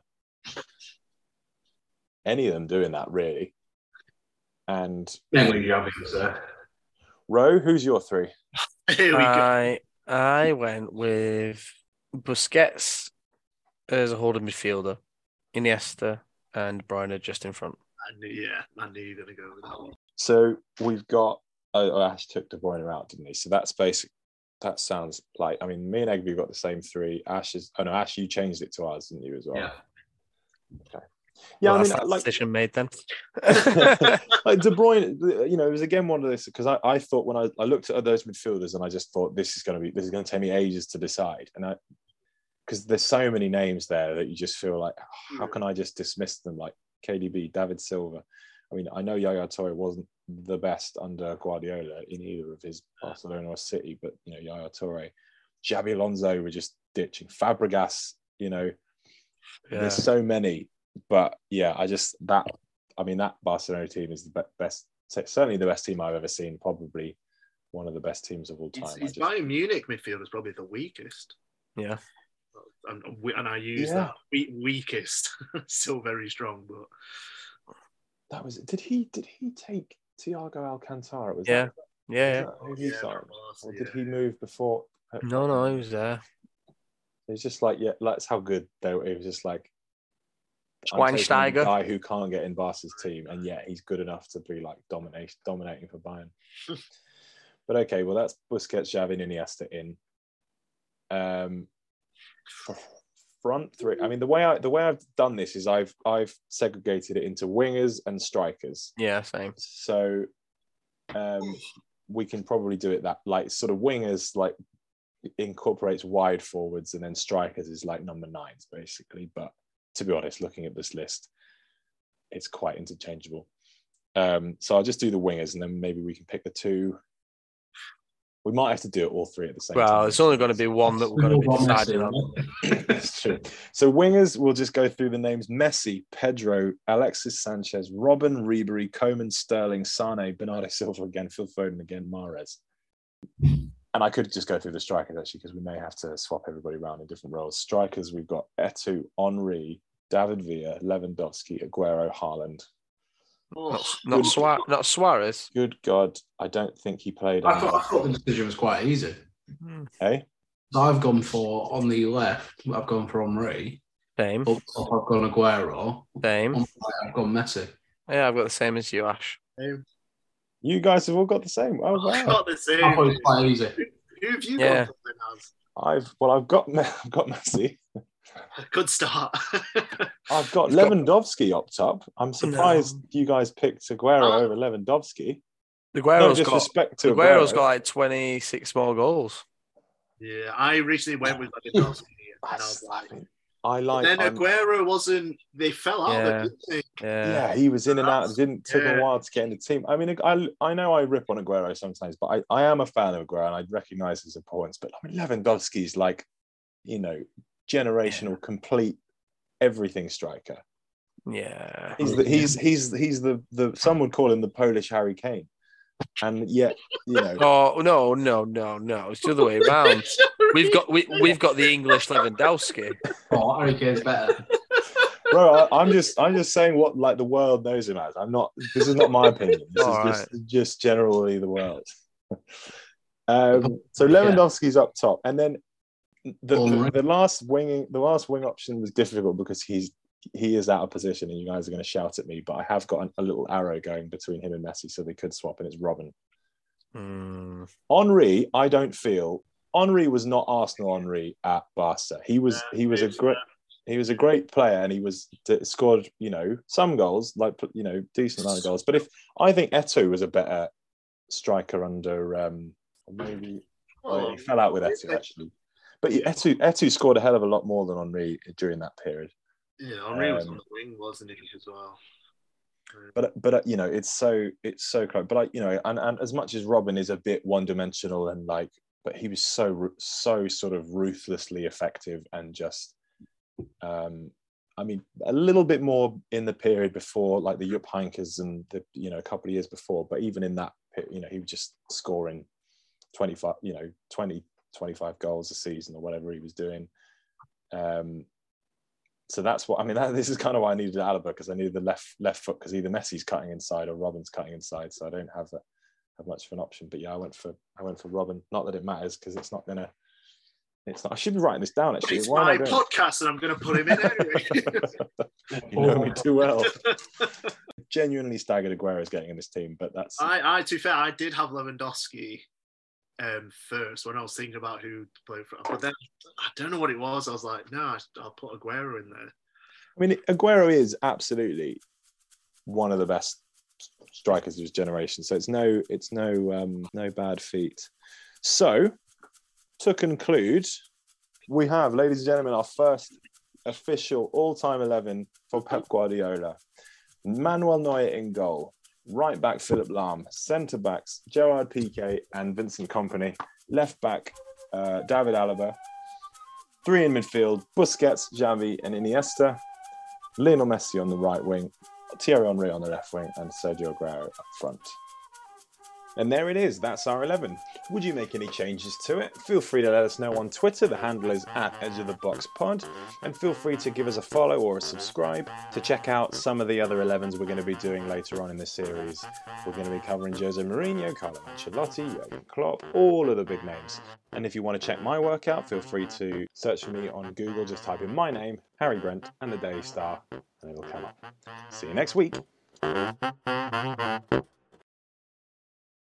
any of them doing that really. And
Mainly Xavi, sir.
Ro, who's your three?
Here we go.
I I went with Busquets as a holding midfielder, Iniesta and Bruyne just in front.
I knew, yeah, I knew you were going to go with that one.
So we've got. Oh, oh, Ash took De Bruyne out, didn't he? So that's basic. That sounds like. I mean, me and Egby got the same three. Ash is. Oh no, Ash, you changed it to ours, didn't you as well?
Yeah.
Okay. Yeah,
Well,
I
that's
mean,
that
like.
decision made then.
Like De Bruyne, you know, it was again one of this because I, I thought when I, I looked at those midfielders and I just thought this is going to be this is going to take me ages to decide, and I because there's so many names there that you just feel like how can I just dismiss them? Like K D B, David Silva. I mean, I know Yaya Toure wasn't the best under Guardiola in either of his Barcelona or City, but you know, Yaya Toure, Xabi Alonso were just ditching. Fabregas, you know,
Yeah.
there's so many. But yeah, I just that I mean that Barcelona team is the best, certainly the best team I've ever seen. Probably one of the best teams of all time.
His, his
just,
Bayern Munich midfield is probably the weakest.
Yeah.
And, and I use
Yeah.
that we, weakest. Still very strong, but
that was. Did he? Did he take Thiago Alcantara? Was
Yeah.
that,
Yeah.
was that who he
Yeah,
signed?
was,
Or did
yeah.
he move before?
No, no, he was there.
It's just like yeah, that's how good they were. It was just like I'm taking
Schweinsteiger.
a guy who can't get in Barca's team, and yet he's good enough to be like dominate, dominating for Bayern. But okay, well that's Busquets, Xavi, and Iniesta in. Um, front three. I mean, the way I the way I've done this is I've I've segregated it into wingers and strikers.
Yeah, same.
So, um, we can probably do it that like sort of wingers like incorporates wide forwards, and then strikers is like number nines basically. But to be honest, looking at this list, it's quite interchangeable. Um, so I'll just do the wingers, and then maybe we can pick the two. We might have to do it all three at the same
Well,
time.
it's only going to be one that we're going to be deciding on.
That's true. So wingers, we'll just go through the names: Messi, Pedro, Alexis Sanchez, Robin, Ribery, Koeman, Sterling, Sane, Bernardo Silva again, Phil Foden again, Mahrez. And I could just go through the strikers actually, because we may have to swap everybody around in different roles. Strikers, we've got Eto'o, Henry, David Villa, Lewandowski, Aguero, Haaland.
oh,
Not, not, Suarez, not Suarez.
Good God, I don't think he played.
I thought, I thought the decision was quite easy.
Hey,
So I've gone for, on the left, I've gone for Henry.
Same.
Up top, I've gone Aguero.
Same.
On the right, I've gone Messi.
Yeah, I've got the same as you, Ash.
um,
you guys have all got the same. Oh
I've
wow!
got the same.
I thought it was quite easy.
Who have you
Yeah.
got then, Az?
I've well, I've got I've got Messi.
Good start.
I've got
He's got-
Lewandowski up top. I'm surprised you guys picked Aguero
Oh.
over Lewandowski. No
Aguero's got,
disrespect to
Aguero's
Aguero.
got like twenty-six more goals.
Yeah, I originally went with Lewandowski, and I was
I,
like,
mean, I like.
then
I'm-
Aguero wasn't. They fell out.
Yeah.
Yeah. Didn't they?
Yeah.
yeah, he was in and out. It didn't took him
Yeah.
a while to get in the team. I mean, I I know I rip on Aguero sometimes, but I, I am a fan of Aguero and I recognise his importance. But I mean, Lewandowski's like, you know, generational, complete everything striker.
Yeah.
He's the, he's he's he's the the some would call him the Polish Harry Kane, and yet you know.
Oh no, no, no, no! It's the other way around. We've got we we've got the English Lewandowski.
Oh, Harry Kane's better.
Bro, I, I'm just I'm just saying what like the world knows him as. I'm not. This is not my opinion. This
All
is just just generally the world. Um, so Lewandowski's up top, and then the, the the last wing the last wing option was difficult because he's he is out of position, and you guys are going to shout at me. But I have got a, a little arrow going between him and Messi, so they could swap, and it's Robin.
Hmm.
Henry, I don't feel Henry was not Arsenal Henry at Barca. He was he was a great. He was a great player, and he was scored, you know, some goals, like you know, decent amount of goals. But if I think Eto'o was a better striker under, um, maybe well, he fell out with Eto'o actually. But Eto'o, Eto'o scored a hell of a lot more than Henry during that period.
Yeah, Henry was
Um,
on the wing, wasn't he, as well?
But but you know, it's so it's so close. But like you know, and, and as much as Robin is a bit one dimensional and like, but he was so so sort of ruthlessly effective and just. Um, I mean, a little bit more in the period before, like the Jupp Heynckes and the, you know, a couple of years before. But even in that, you know, he was just scoring twenty-five, you know, twenty, twenty-five goals a season or whatever he was doing. Um, so that's what I mean. That, this is kind of why I needed Alaba, because I needed the left left foot, because either Messi's cutting inside or Robin's cutting inside. So I don't have a, have much of an option. But yeah, I went for I went for Robin. Not that it matters, because it's not gonna. It's not. I should be writing this down actually.
It's
Why
my
am I doing
podcast, and I'm going to put him in anyway.
You know me too well. Genuinely staggered Aguero is getting in this team, but that's
I, I, to be fair, I did have Lewandowski um, first when I was thinking about who to play for. But then I don't know what it was. I was like, no, I'll put Aguero in there.
I mean, Aguero is absolutely one of the best strikers of his generation. So it's no, it's no, um, no bad feat. So to conclude, we have, ladies and gentlemen, our first official all-time eleven for Pep Guardiola. Manuel Neuer in goal. Right back, Philip Lahm. Centre backs, Gerard Piqué and Vincent Kompany. Left back, uh, David Alaba. Three in midfield, Busquets, Xavi and Iniesta. Lionel Messi on the right wing. Thierry Henry on the left wing. And Sergio Aguero up front. And there it is. That's our eleven. Would you make any changes to it? Feel free to let us know on Twitter. The handle is at Edge of the Box Pod. And feel free to give us a follow or a subscribe to check out some of the other elevens we're going to be doing later on in this series. We're going to be covering Jose Mourinho, Carlo Ancelotti, Jurgen Klopp, all of the big names. And if you want to check my work out, feel free to search for me on Google. Just type in my name, Harry Brent, and the Daily Star, and it'll come up. See you next week.